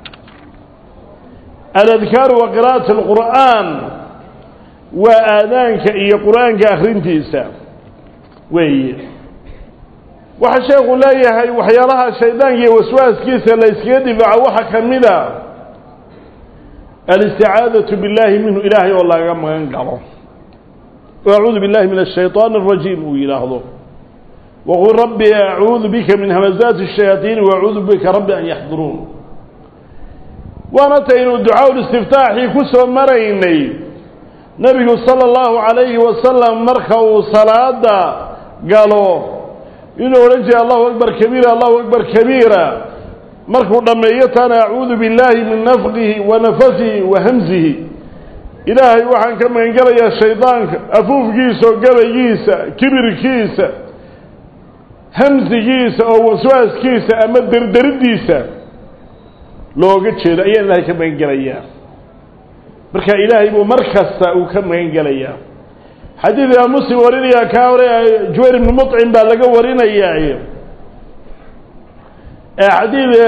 الأذكار وقراءة القرآن وآذانك إيا قرآنك آخرين تيسا وهي وحشيخ لا يهي وحيالها الشيطان يوسواس كيسا لا يسكيدفع وحكا منها الاستعاذة بالله منه إلهي والله قام ينقره وأعوذ بالله من الشيطان الرجيم وإلهه وقل ربي أعوذ بك من همزات الشياطين وأعوذ بك ربي أن يحضرون ونتين الدعاء الاستفتاح كسر مريني نبي صلى الله عليه وسلم مرخوا صلاة قالوا إنه رجع الله أكبر كبيرا الله أكبر كبيرا مركو دميتنا أعوذ بالله من نفقه ونفسه وهمزه إلهي وحن كما ينقل يا الشيطان أفوف جيسا وقل جيسا كبر كيسا همز جيسا أو وسواس كيسا أما الدردر ديسا لو قد شيء أي الله كما ينقل إياه بركا إلهي بو مركزة وكما ينقل إياه حديث يا مسلم وريني يا كاوري جوير بن مطعم بالغا ورينا إياه حديث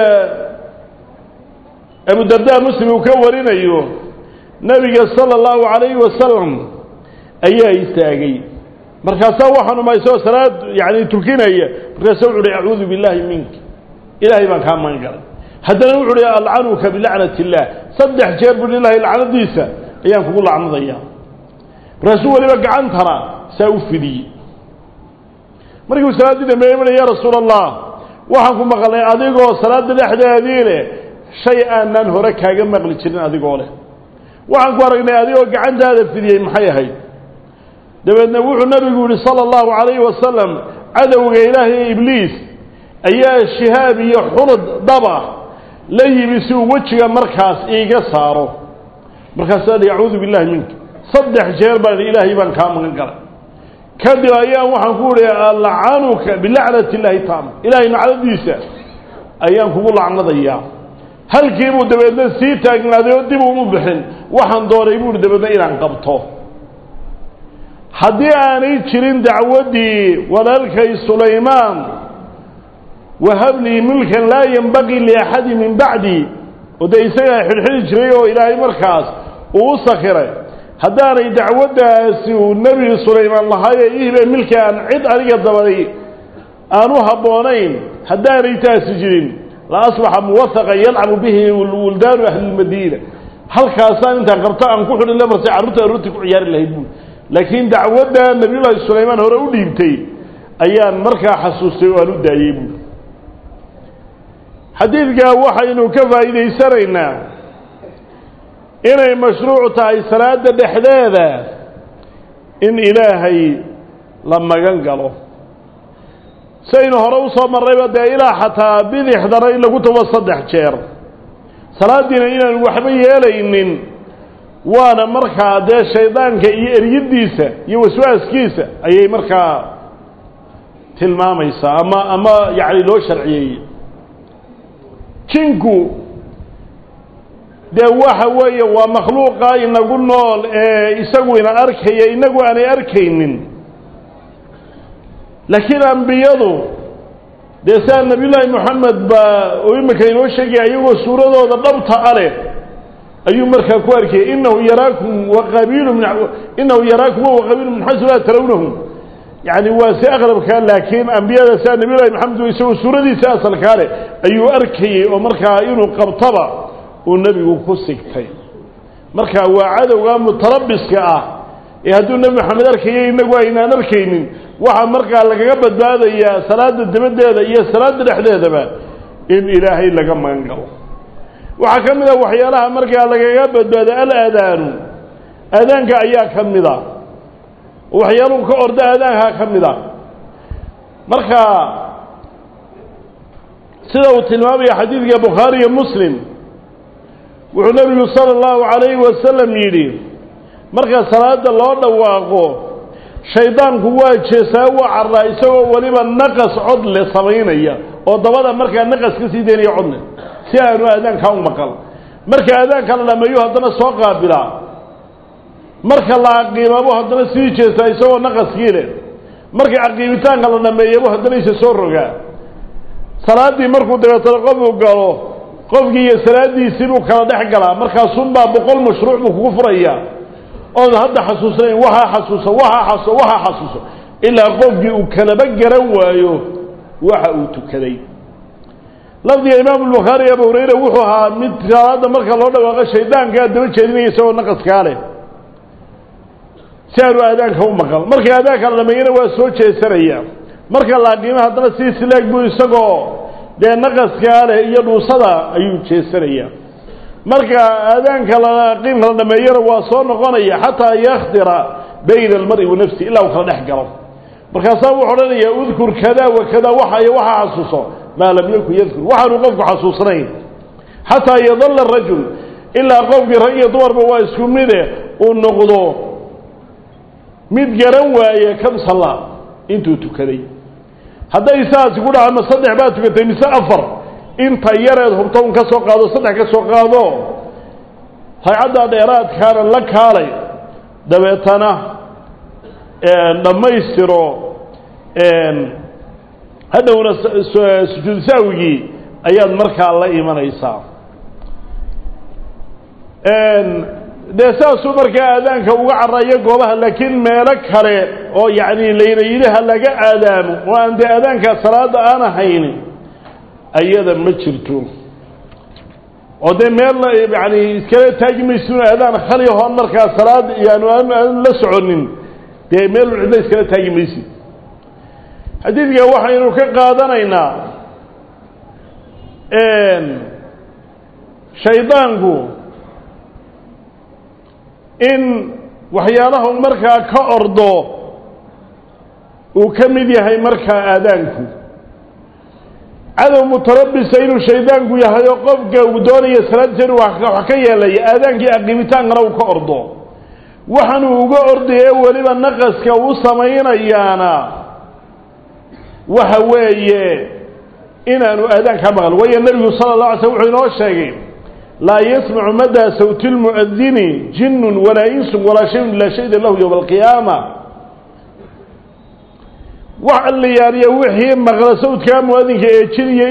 أبو الدرداء مسلم وكورينا إياه نبي صلى الله عليه وسلم أيها يستاقي مركزة وحنو ما يسوى صلاة يعني تركينا إياه مركزة وعلي أعوذ بالله منك إلهي ما كان منقل حتى نقول ألعنك بلعنة الله صدح جير بالله العنة ديسة أيام كقول الله عن ضيام رسول بقى عن ترى سأفدي مركب صلاة دي ما يا رسول الله وحنكم مغلي أديقوا صلاة دي أحد هذه شيئا ننهرك هاقا مغلي تشرين أديقوا له وحنكم أرقنا أديقوا عن هذا الفدي محيهي دبنا وحو النبي صلى الله عليه وسلم عدو إلهي إبليس أيها الشهابي حرد ضبع لي بسو وجه مركز إيقا صاروا مركز يعوذ بالله منك صدح جيربا الإلهي بان كامل قال كذب أيام وحنقول ألعنك بلعنة الله تعالى إلهي على ديسة أيام كقول عن ضياء هل كيبو دبنا سيتا قنادي ودبو مبحن وحن دور يبو دبنا إلى قبطه حدي أني تشرين دعودي وللكي سليمان وهب لي ملكا لا ينبغي لأحد من بعدي وديسا حلحل جريو إلهي مركز ووسخره haddaanay dacwaddaasi uu nebi sulaymaan lahaye ihbe milka aan cid aniga dabaday aanu habboonayn haddaanay taasi jirin la asbaxa muwahaqa yalcabu bihi wuldaanu ahlilmadiina halkaasaan intaan qabta aan ku xidhin lamartay carruurta aroortii ku ciyaari lahayd buuli laakiin dacwadda nabiyullaahi sulaymaan hore u dhiibtay ayaan markaa xasuustay oo aan u daayey buuli xadiidkaa waxaynu ka faa'iidaysanaynaa inay mashruuc tahay salaada dhexdeeda in ilaahay la magan galo saynu hore u soo marrayba dee ilaa xataa bidixdana in lagu tubo 3 jeer salaadiina inaanu waxba yeelaynin waana markaa dee shaydaanka iyo eryadiisa iyo waswaaskiisa ayay markaa tilmaamaysaa ama yacni loo sharciyeeyey jinku dee waxa weeye waa makhluuqa inagu nool ee isagu ina arkaya inagu aanay arkaynin laakiin ambiyadu dee saa nabiyullaahi moxamed baa oo iminka inoo sheegaya iyagoo suuradooda dhabta aleh ayuu markaa ku arkayay inahu yaraakum waqabiilu min xaysu laa tarawnahum yacni waa si aqrabkaa laakiin ambiyada saa nabiyullaahi moxamed isagoo suuradiisa asalkaa leh ayuu arkayey oo markaa inuu qabtaba uu nebigu ku sigtay marka waa cadowga mutarabiska ah ee hadduu nebi moxamed arkayay inagu aynaan arkaynin waxaa markaa lagaga badbaadayaa salaada dabadeeda iyo salaada dhexdeedaba in ilaahay laga magan galo waxaa ka mid a waxyaalaha markaa lagaga badbaado alaadaanu aadaanka ayaa ka mid a waxyaaluhu ka orda aadaankaa ka mid a marka sida uu tilmaamaya xadiidka bukhaari iyo muslim wuxuu nebigu sala allahu calayhi wasalam yidhi marka salaada loo dhawaaqo shaydaanku waa jeesaa waa carraa isagoo weliba naqas cod le samaynaya oo dabada markaa naqas ka sii daynaya cod leh si aanu aadaankaa u maqal marka aadaanka la dhameeyo haddana soo qaabilaa marka la aqiimabo haddana sii jeestaa isagoo naqaskii leh marka aqiimitaanka la dhameeyabo haddana isa soo rogaa salaaddii markuu dabeetana qofuu galo qofkii iyo salaadiisii buu kala dhex galaa markaasunbaa 100 mashruuc buu kugu furayaa ood hadda xasuusnayn waxaa xasuuso ilaa qofkii uu kalaba garan waayo waxa uu tukaday lafdiga imaamu albukhaari abu hurayra wuxuu ahaa mid salaada marka loo dhawaaqo shaydaankaa daba jeedinaya isagoo naqaskaa leh si aanu aadaanka u maqal markii aadaanka la dhameeyana waa soo jeesanaya marka la aqiimo haddana sii silaag buu isagoo dee naqaskaa leh iyo dhuusada ayuu jeesanaya marka aadaanka qiimka la dhameeyana waa soo noqonaya xataa yakhdira bayna almar'i wa nafsi ilaa uu kala dhex galo markaasaa wuxuu odhanayaa udkur kada wa kada waxa xasuuso maa lam yakun yadkur waxaanu qofku xasuusnayn xataa yadalla rajul ilaa qofkii rag iyo dumarba waa isku mide uu noqdo mid garan waaye kam salla intuu tukaday hadday saasi ku dhaca ma 3 baa tukatay mise 4 inta yareed hubto un ka soo qaado 3 ka soo qaado hay'adda dheeraadkaana la kaalay dabeetana dhammaystiro hadhowna sujuud saawigii ayaad markaa la imanaysaa dee saasuu markaa aadaanka uga carrayo goobaha laakiin meelo kale oo yacni laynayidaha laga aadaamo oo aan dee aadaankaa salaada aan ahayni ayada ma jirto oo dee meel yacni iskala taagi maysuun aadaan khali ahoon markaa salaad yaanu aan la soconin dee meel cidla iskala taagi maysid xadiidka waxaynu ka qaadanaynaa shaydaanku in waxyaalaha markaa ka ordo uu ka mid yahay markaa aadaanku cadow mutarabisa inuu shaydaanku yahay oo qofka uu doonayo salaadiisa inuu wax ka yeelaya aadaankii aqiimitaankana uu ka ordo waxaanuu uga ordaya weliba naqaska uu samaynayaana waxa weeye inaanu aadaanka maqal waayo nebigu sala allah alay slm wuxuu inoo sheegay laa yasmacu madaa sawti lmu'adini jinnun walaa insun walaa shayun ilaa shahida lahu yowma alqiyaama wax alliyaariya wixii maqla sawdkaa mu'adinka ee jin iyo insi ah ee shay ah ilaa maalinta qiyaama u markhaati kacaya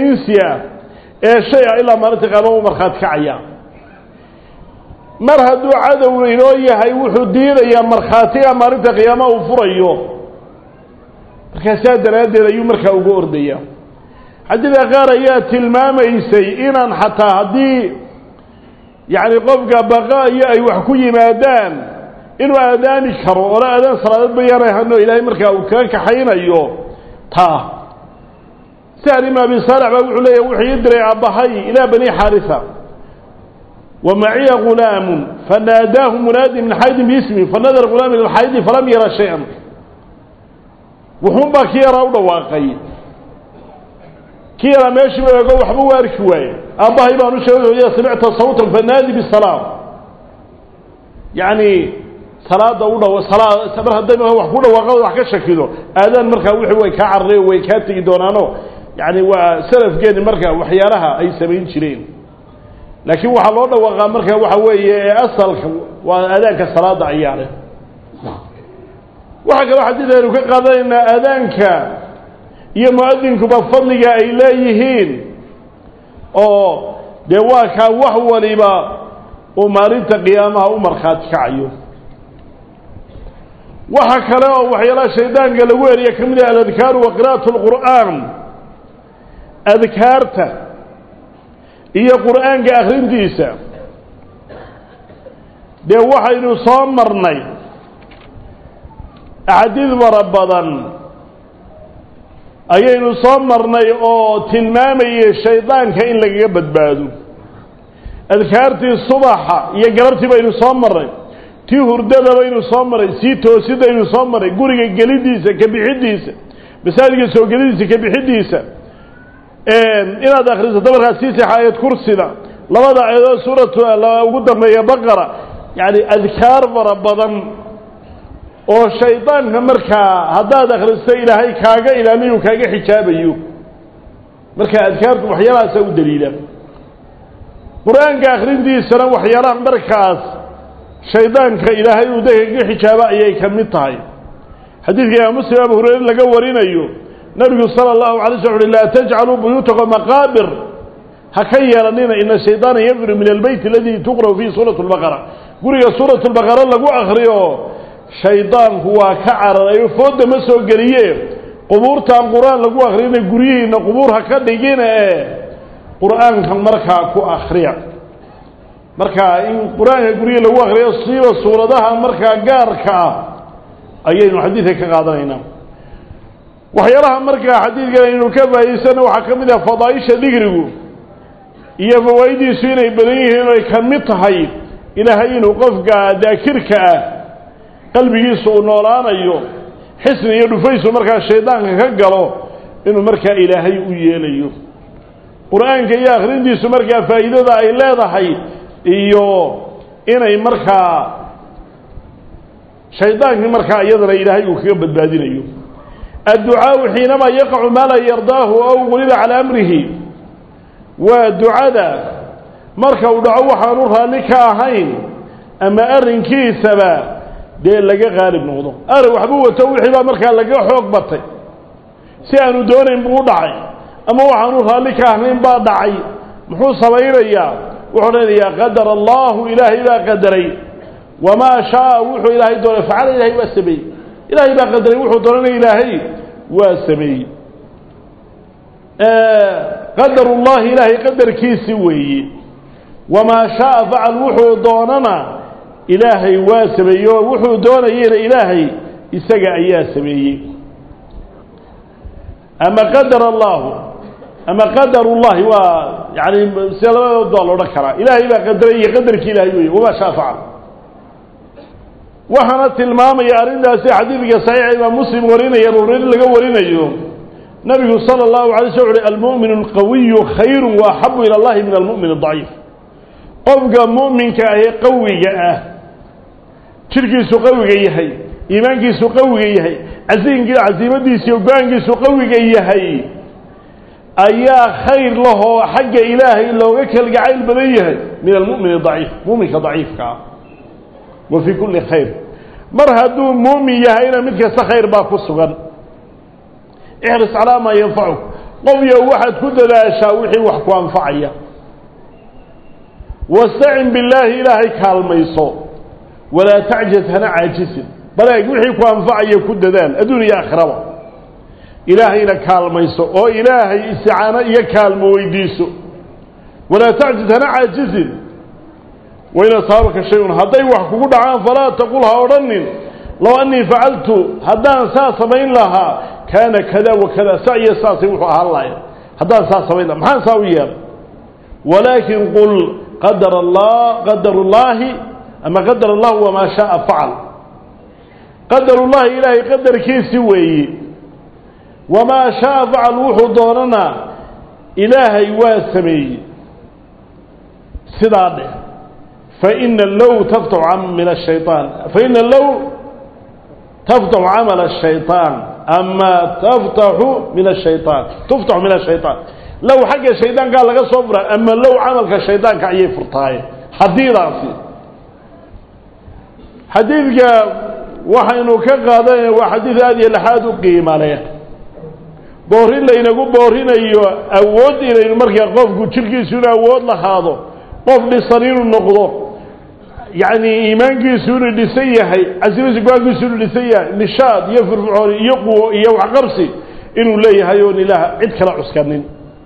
mar hadduu cadow inoo yahay wuxuu diidayaa markhaatiga maalinta qiyaamaha uu furayo markaasaa daraaddeed ayuu markaa uga ordayaa xadiidka qaar ayaa tilmaamaysay inaan xataa haddii yacni qofka baqaayo ay wax ku yimaadaan inuu aadaani karo oo la aadaan salaadeed bayaanay hano ilaahay markaa uu kaga kaxaynayo taa سهل ما بصالح وحليه وحي يدري أبهي إلى بني حارثة ومعي غلام فناداه منادي من حيد باسمه فنادى الغلام إلى الحيد فلم يرى شيئا وهم كيرا وواقعي كيرا ماشي ويقول وحبوا واركوي أبهي بانو شويه سمعت صوتا فنادي بالسلام يعني صلاة أولى وصلاة سبرها الدم هو حكونا وقال وحكش كده آذان مركا وحي ويكعري ويكاتي دونانو يعني وسلف جاني مركا وحيالها أي 70 شرين لكن وحلونا وقا مركا وحوي أصل وآذانك الصلاة عياله وحكا واحد إذا لك قضينا آذانك يا مؤذنك بفضلك إليهين أو دواك وحوى لبا ومارنت قيامها ومرخاتك عيو وحكى له وحيلا شيطان قال له يا كمل الأذكار وقراءة القرآن أذكارته هي قرآن كآخرين ديسا ده وحي نصامرني أعديد وربضا أي نصامرني أو تلمامي الشيطان كإن لك يبد بادو أذكارتي الصباح هي قررتي بين نصامرني tii hurdada baynu soo maray si toosidaynu soo maray guriga gelidiisa ka bixidiisa masaajidka soo gelidiisa ka bixidiisa inaad akhrisato markaad si ayad kursida labada ayado suuratu ugu dambeeya baqara yani adkaar badan oo shaydaanka markaa haddaad akhristo ilaahay kaaga ilaamiyo kaaga xijaabayo marka adkaartu waxyaalahaas u daliila quraanka akhrintiisana waxyaalaha markaas شيطانك إلهي ودهك حجابة أيها كمتهاي حديث يا مسلم أبو هريرة لقى ورينيو نبي صلى الله عليه وسلم لا تجعلوا بيوتكم مقابر هكيا لنا إن الشيطان يفر من البيت الذي تقرأ فيه سورة البقرة قرئ سورة البقرة لقوا أخريو شيطان هو كعر يفود مسو قريه قبور تام قرآن لقوا أخرين قريه إن قبور هكذا يجينا قرآن كان مركا كو أخريا marka in quraanka guriga lagu akhriyo siiba suuradaha marka gaarka ah ayaynu xadiidka ka qaadanayna waxyaalaha marka xadiidka inuu ka faa'iideysano waxa kamid ah fadaaisha dhigrigu iyo fawaa'idiisu inay badan yihiin oo ka mid tahay ilaahay inuu qofka daakirka ah qalbigiisu u noolaanayo xisni iyo dhufayso marka shaydaanka ka galo inuu marka ilaahay u yeelayo quraanka iyo akhrintiisu marka faa'iidada ay leedahay iyo inay markaa shaydaanka markaa iyadana ilaahay uu kaga badbaadinayo adducaa xiinama yaqacu ma la yardaahu aw qulida ala amrihi wa ducada marka uu dhaco waxaan u raali ka ahayn ama arrinkiisaba dee laga qaalib noqdo waxba wato wixii baa markaa laga xoog batay si aanu doonayn buu dhacay ama waxaan u raali ka ahayn baa dhacay muxuu sabayrayaa وحنا يا قدر الله إلهي لا قدري وما شاء وحو إلهي دون فعل إلهي واسبي إلهي لا قدري وحو دون إلهي واسبي قدر الله إلهي قدر كيسوي وما شاء فعل وحو دوننا إلهي واسبي وحو دون إلهي إسقى إياسبي أما قدر الله أما قدر الله يعني سلام الضال وركرا إلهي لا قدري قدرك إلهي وما شاء فعل وحنت المام يا أرندا سي حديث صحيح إمام مسلم ورينا يرورين لقى ورينا يوم نبي صلى الله عليه وسلم المؤمن القوي خير وأحب إلى الله من المؤمن الضعيف قفق مؤمن كأهي قوي جاء شركي قوي يهي إيمانك قوي يهي عزيمتي سوقانك قوي يهي أيها خير له حق إلهي لو ذكر الجعيل بنيه من المؤمن الضعيف مؤمن ضعيف وفي كل خير مرهدون مؤمن يهينا مثل خير باكو الصغر احرص على ما ينفعك قوي واحد كد لا شاوحي وحكو أنفعية واستعن بالله إلهي كالميصو ولا تعجز هنا عاجز بل يقولك وأنفع يكون دان الدنيا آخرة إلهي كالميصو أو إلهي استعانة يكالمو ويديسو ولا تعجز هنا عاجز وإن صارك شيء هذا يوحكو دعان فلا تقولها ورنن لو أني فعلت هدان ساسا بين لها كان كذا وكذا سعي ساسي وحوها الله هدان ساسا بين لها محان ساوية ولكن قل قدر الله أما قدر الله وما شاء فعل قدر الله إلهي قدر كيسي وي وما شاء فعل وحو دوننا إلهي واسمي سداده فإن اللو تفتح من الشيطان فإن اللو تفتح عمل الشيطان أما تفتح من الشيطان لو حق الشيطان قال لك صبرا أما لو عملك الشيطان كعيه فرطاي حديثك وحينو كقاضي وحديث هذه اللحاد قيمة عليه بورين لين أقول بورين أيوة أود إلى المركز قف قلت شركي سنة أود لخاضه قف للصنين النقضه يعني إيمان جسور لسيح عزيز قال جسور لسيح نشاط يفرع يقوى يوع قرصي إنه لا يهيون لها عد كلا عسكرين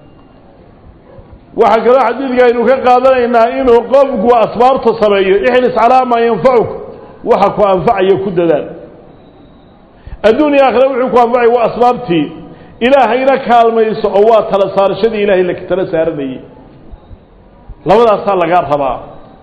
وحكى حديث قال إنه كقاضي إنه قفك وأصبار تصبيه احرص على ما ينفعك وحكى أنفع يكد ذلك الدنيا آخر وحكى أنفعي وأصبارتي إلهي لك هالميس أوات هلا صار شدي إلهي لك تلسار بي لولا صار لك أرخبا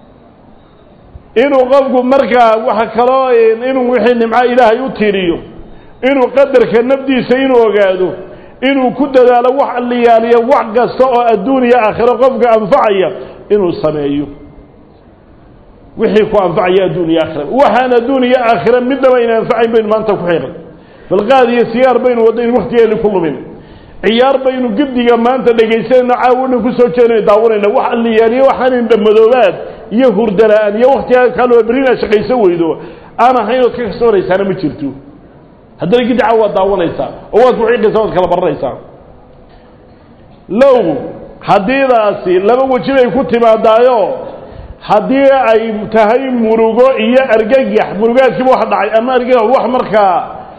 إنه قفك مركا وحكراين إنه وحين مع إلهي يطيريه إنه قدر كالنبدي سينه وقاده إنه كد ذلك وح الليالي وحق السوء الدنيا آخر قفك أنفعي إنه سمعيه وحيكو أنفعي الدنيا آخر وحان الدنيا آخر من دمين أنفعي بين ما أنت كحيغل فالقاضي سيار بين ودين مختير لكل منه عيار بينه قبدي ما أنت لقيسين نعاون كسوتين يدورين وح الليالي وحان دمدولات يهور دلان يوختي كانوا برينا شقي يسوي ذو أنا حين كسور يسأل ما شرتو هذا اللي قد عوض داون يسأل هو توعيق يسوي كلا برا يسأل لو حديثي لما وجهي كنت مع دايو حديث أي تهي مروجو إياه أرجع مروجات كم واحد عي أما أرجع واحد مركا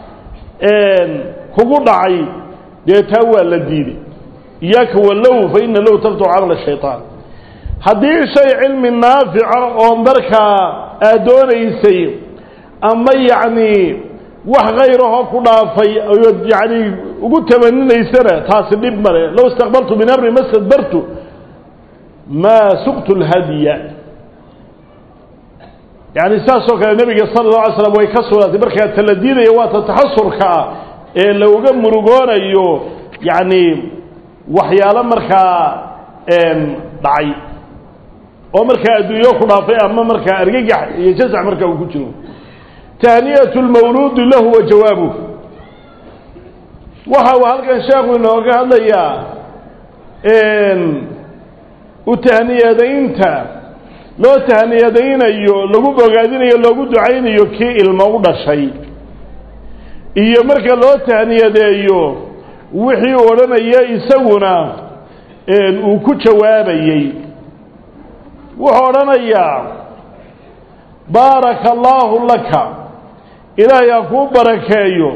خقول عي يتهوى الدين إياك ولو فإن لو تفتح عمل الشيطان حديث شيء علم نافع ومبركة أدون يسير أما يعني وغيره كنا في يعني وقلت من يسرى تاسب بمره لو استقبلت من أمري ما استدبرت ما سقت الهدي يعني ساسوك النبي صلى الله عليه وسلم ويكسر بركة التلدين يوات تحصر كا لو جمر جونا يعني وحيالا مركا ضعي ومركا أدوية خرافية أما مركا أرجع يجزع مركا وكتشو تهنئة المولود له وجوابه وهو هل كان شاغ إنه قال لي وتهنئة دينتا لو تهنئة دين أيو لو بقادين أيو لو دعين أيو كي الموضع شيء إيا مركا لو تهنئة أيو وحي ولنا إيا يسونا وكتشواب أيي وحولنا إيا بارك الله لك إلى يقوم بركايو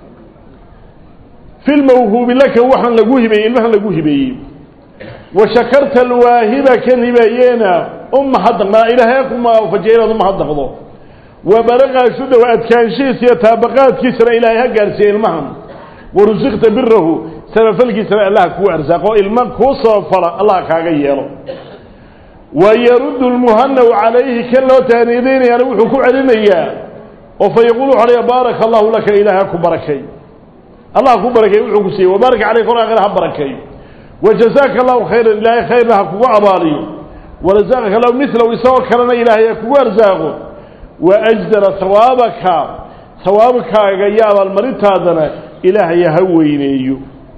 في الموهوب لك وحن لقوه بي المهن لقوه بي وشكرت الواهبة كنبينا حدقنا إلهيكم وفجينا حدقضو وبلغ شد وأتكان شيء سيتابقات كسر إلهيها قارسي المهن ورزقت بره سنفل كسر الله كو أرزاقه المهن كو صفر الله كاقيره ويرد المهنو عليه كله تانيدين يعني وحكو علينا إياه وفيقول عليه بارك الله لك إلهكم بركي الله كو بركي وحكو سي وبارك عليك ولا غيرها بركي وجزاك الله خير إلهي خير لها كو عبالي ورزاقك الله مثله ويسوك لنا إلهي كو أرزاقه وأجدر ثوابك يا المريض هذا إلهي هويني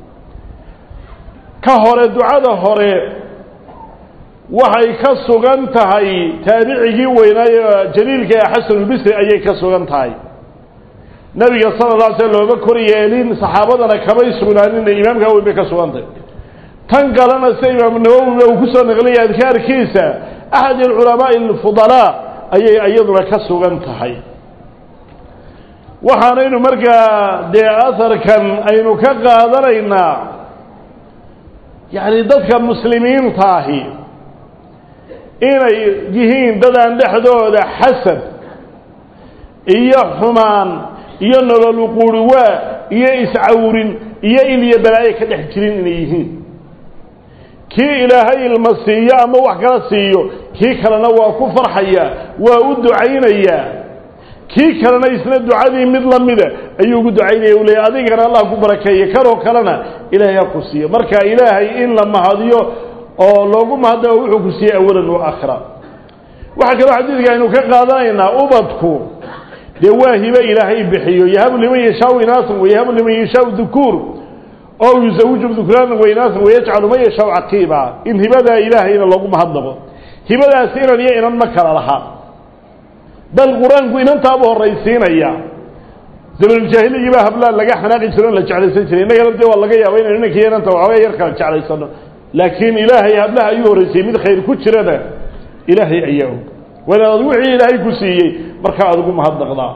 كهور الدعاء هوري waxay ka sugan tahay taabicigi weynay jaliilka xasan al-bisri ayay ka sugan tahay nabiga sallallahu alayhi wasallam koriyeen saxaabadana kamay sugnaanin imaamka way ka sugan tahay tan galana say imaam nawawi uu ku soo naqliyay adkaarkiisa أحد العلماء الفضلاء أي أيضا كسوغان تحي وحانين مركا دي أثر كان أينو كقادرين يعني ضدك المسلمين طاهي إنا جهين ددان دحدود حسد إيا حمان إيا نلالو قولوا إيا إسعور إيا إلي بلايك دحجرين إليهين كي إلهي المسيح أما وحكراسيو كي كلنا وكفر حيا وأود عينيا كي كلنا يسند عادي مثل مذا أيوه قد عيني ولي أذيك أنا الله كبركيه كرو كلنا إلهي قصية مركا إلهي إن لما هذيو أو لو ما هذا هو قصية أولا وآخرا وحكى حديث إنه كقاضينا أبدكو دواهب إلهي بحيو يهب لمن يشاء إناثا ويهب لمن يشاء ذكور أو يزوج ذكرانا وإناثا ويجعل من يشاء عقيبا إن هبدا إلهي إن الله ما هذا هبدا سيرا لي إن المكر لها بل القرآن قوين أنت أبوه الرئيسين أيام زمن الجاهلية ما هبلا لقى حناقي سنون لجعل سنسرين إنك يردي والله قيا وين إنك هي أنت وعوية يركب لجعل سنون لكن إلهي هبلا أيوه رئيسين من خير كتشر هذا إلهي أيوه ولا أضوعي إلهي كسيي مركا أضوكم هالضغضاء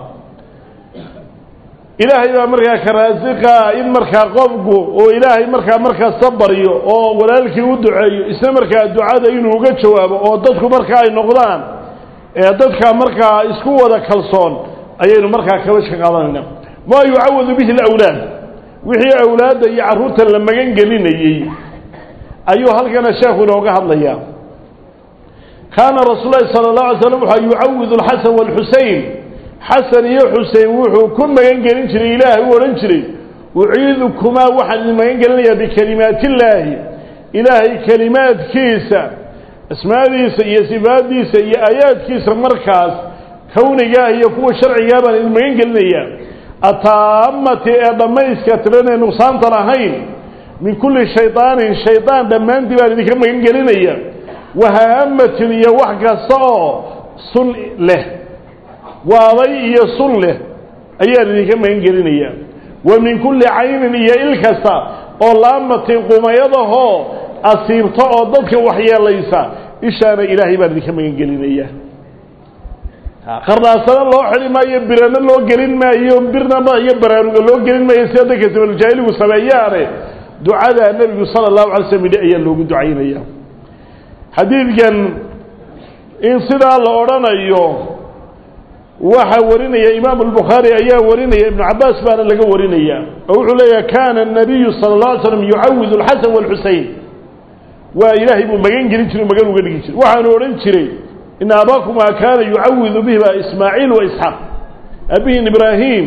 إلهي مركا كرازقا إن مركا قفقو وإلهي مركا صبريو ولذلك ودعي إسنا مركا الدعاء إنه قد شواب وددك مركا النقضان dadka markaa isku wada kalsoon ayaynu markaa kaba shaqaadana ma yuawadu bihi alawlad wixii awlaada iyo caruurta la magan gelinayay ayuu halkana sheekhu nooga hadlaya kana rasuulullaahi sallallahu alayhi wasallam waxa yuawadu alhasan walhusayn hasan iyo husayn wuxuu ku magan gelin jiray ilaahay uu oran jiray uciidukuma waxaan magan gelinaya bi kalimaatillaahi ilaahay kalimaadkiisa اسماء صفاتي سي آيات كيس مركز كونيا هي قوة شرعية بل المين قلنيا أتامة أدميس كترين نقصان تراهين من كل شيطان دمان دبال ذيك المين قلنيا وهامة هي وحكة صل له وضي صل له أيات ذيك المين قلنيا ومن كل عين هي إلكسا واللامة قوم يضه أصيبت أضدك وحيا ليس إشارة إلهي بردك من قلينية خرناسنا الله حلي ما يبرنا الله قلين ما يبرنا ما يبرنا الله قلين ما يسيادك سبب الجاهل وسبياره دعاء النبي صلى الله عليه وسلم دعيا له دعينا إياه حديث كان إن صدى الله أرانا إياه waxa warinaya imaam al-bukhari ayaa warinaya ibn abbas baan laga warinaya oo wuxuu leeyahay kana an-nabiy sallallahu alayhi wasallam yu'awwidu al-hasan wal-husayn wa ilahi bu magan gelin jiray magan uga dhigi jiray waxaan oran jiray in abaakum kana yu'awwidu bihi ismaaciil wa ishaq abiin ibrahim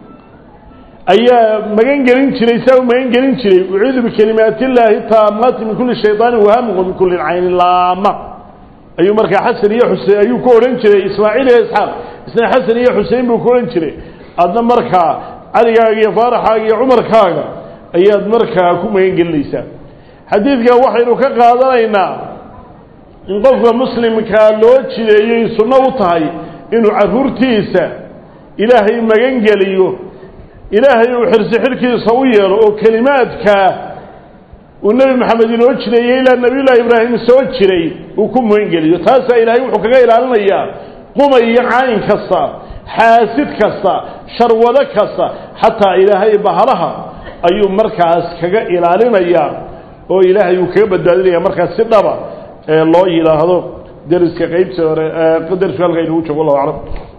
ayaa magan gelin jiray saw magan gelin jiray uciidu bi kalimaatillahi taammat min kulli shaytaan wa ham min kulli 'ayn laama ayuu markaa hasan iyo husayn ayuu ku oran jiray ismaaciil iyo ishaq isna hasan iyo husayn buu ku oran jiray adna markaa adigaaga iyo faaraxaaga iyo umarkaaga ayaad markaa ku magan gelinaysaa xadiidka waxaynu ka qaadanaynaa in qofka muslimka loo jireeyay sunno u tahay inuu caruurtiisa ilaahay magan geliyo ilaahay uu xirkiisa u yeelo oo kalimaadka والنبي محمد ينوجد إلى النبي الله إبراهيم سوجري وكم وينجلي تاسع إلهي وحكاية إلى الله قم يعين كسا حاسد كسا شرودة كسا حتى إلهي بحرها أي مركز كجا إلى الله وإلهي وكيف بدل مركز سدبا الله إلى هذا درس كغيب قدر شغال غيره والله أعلم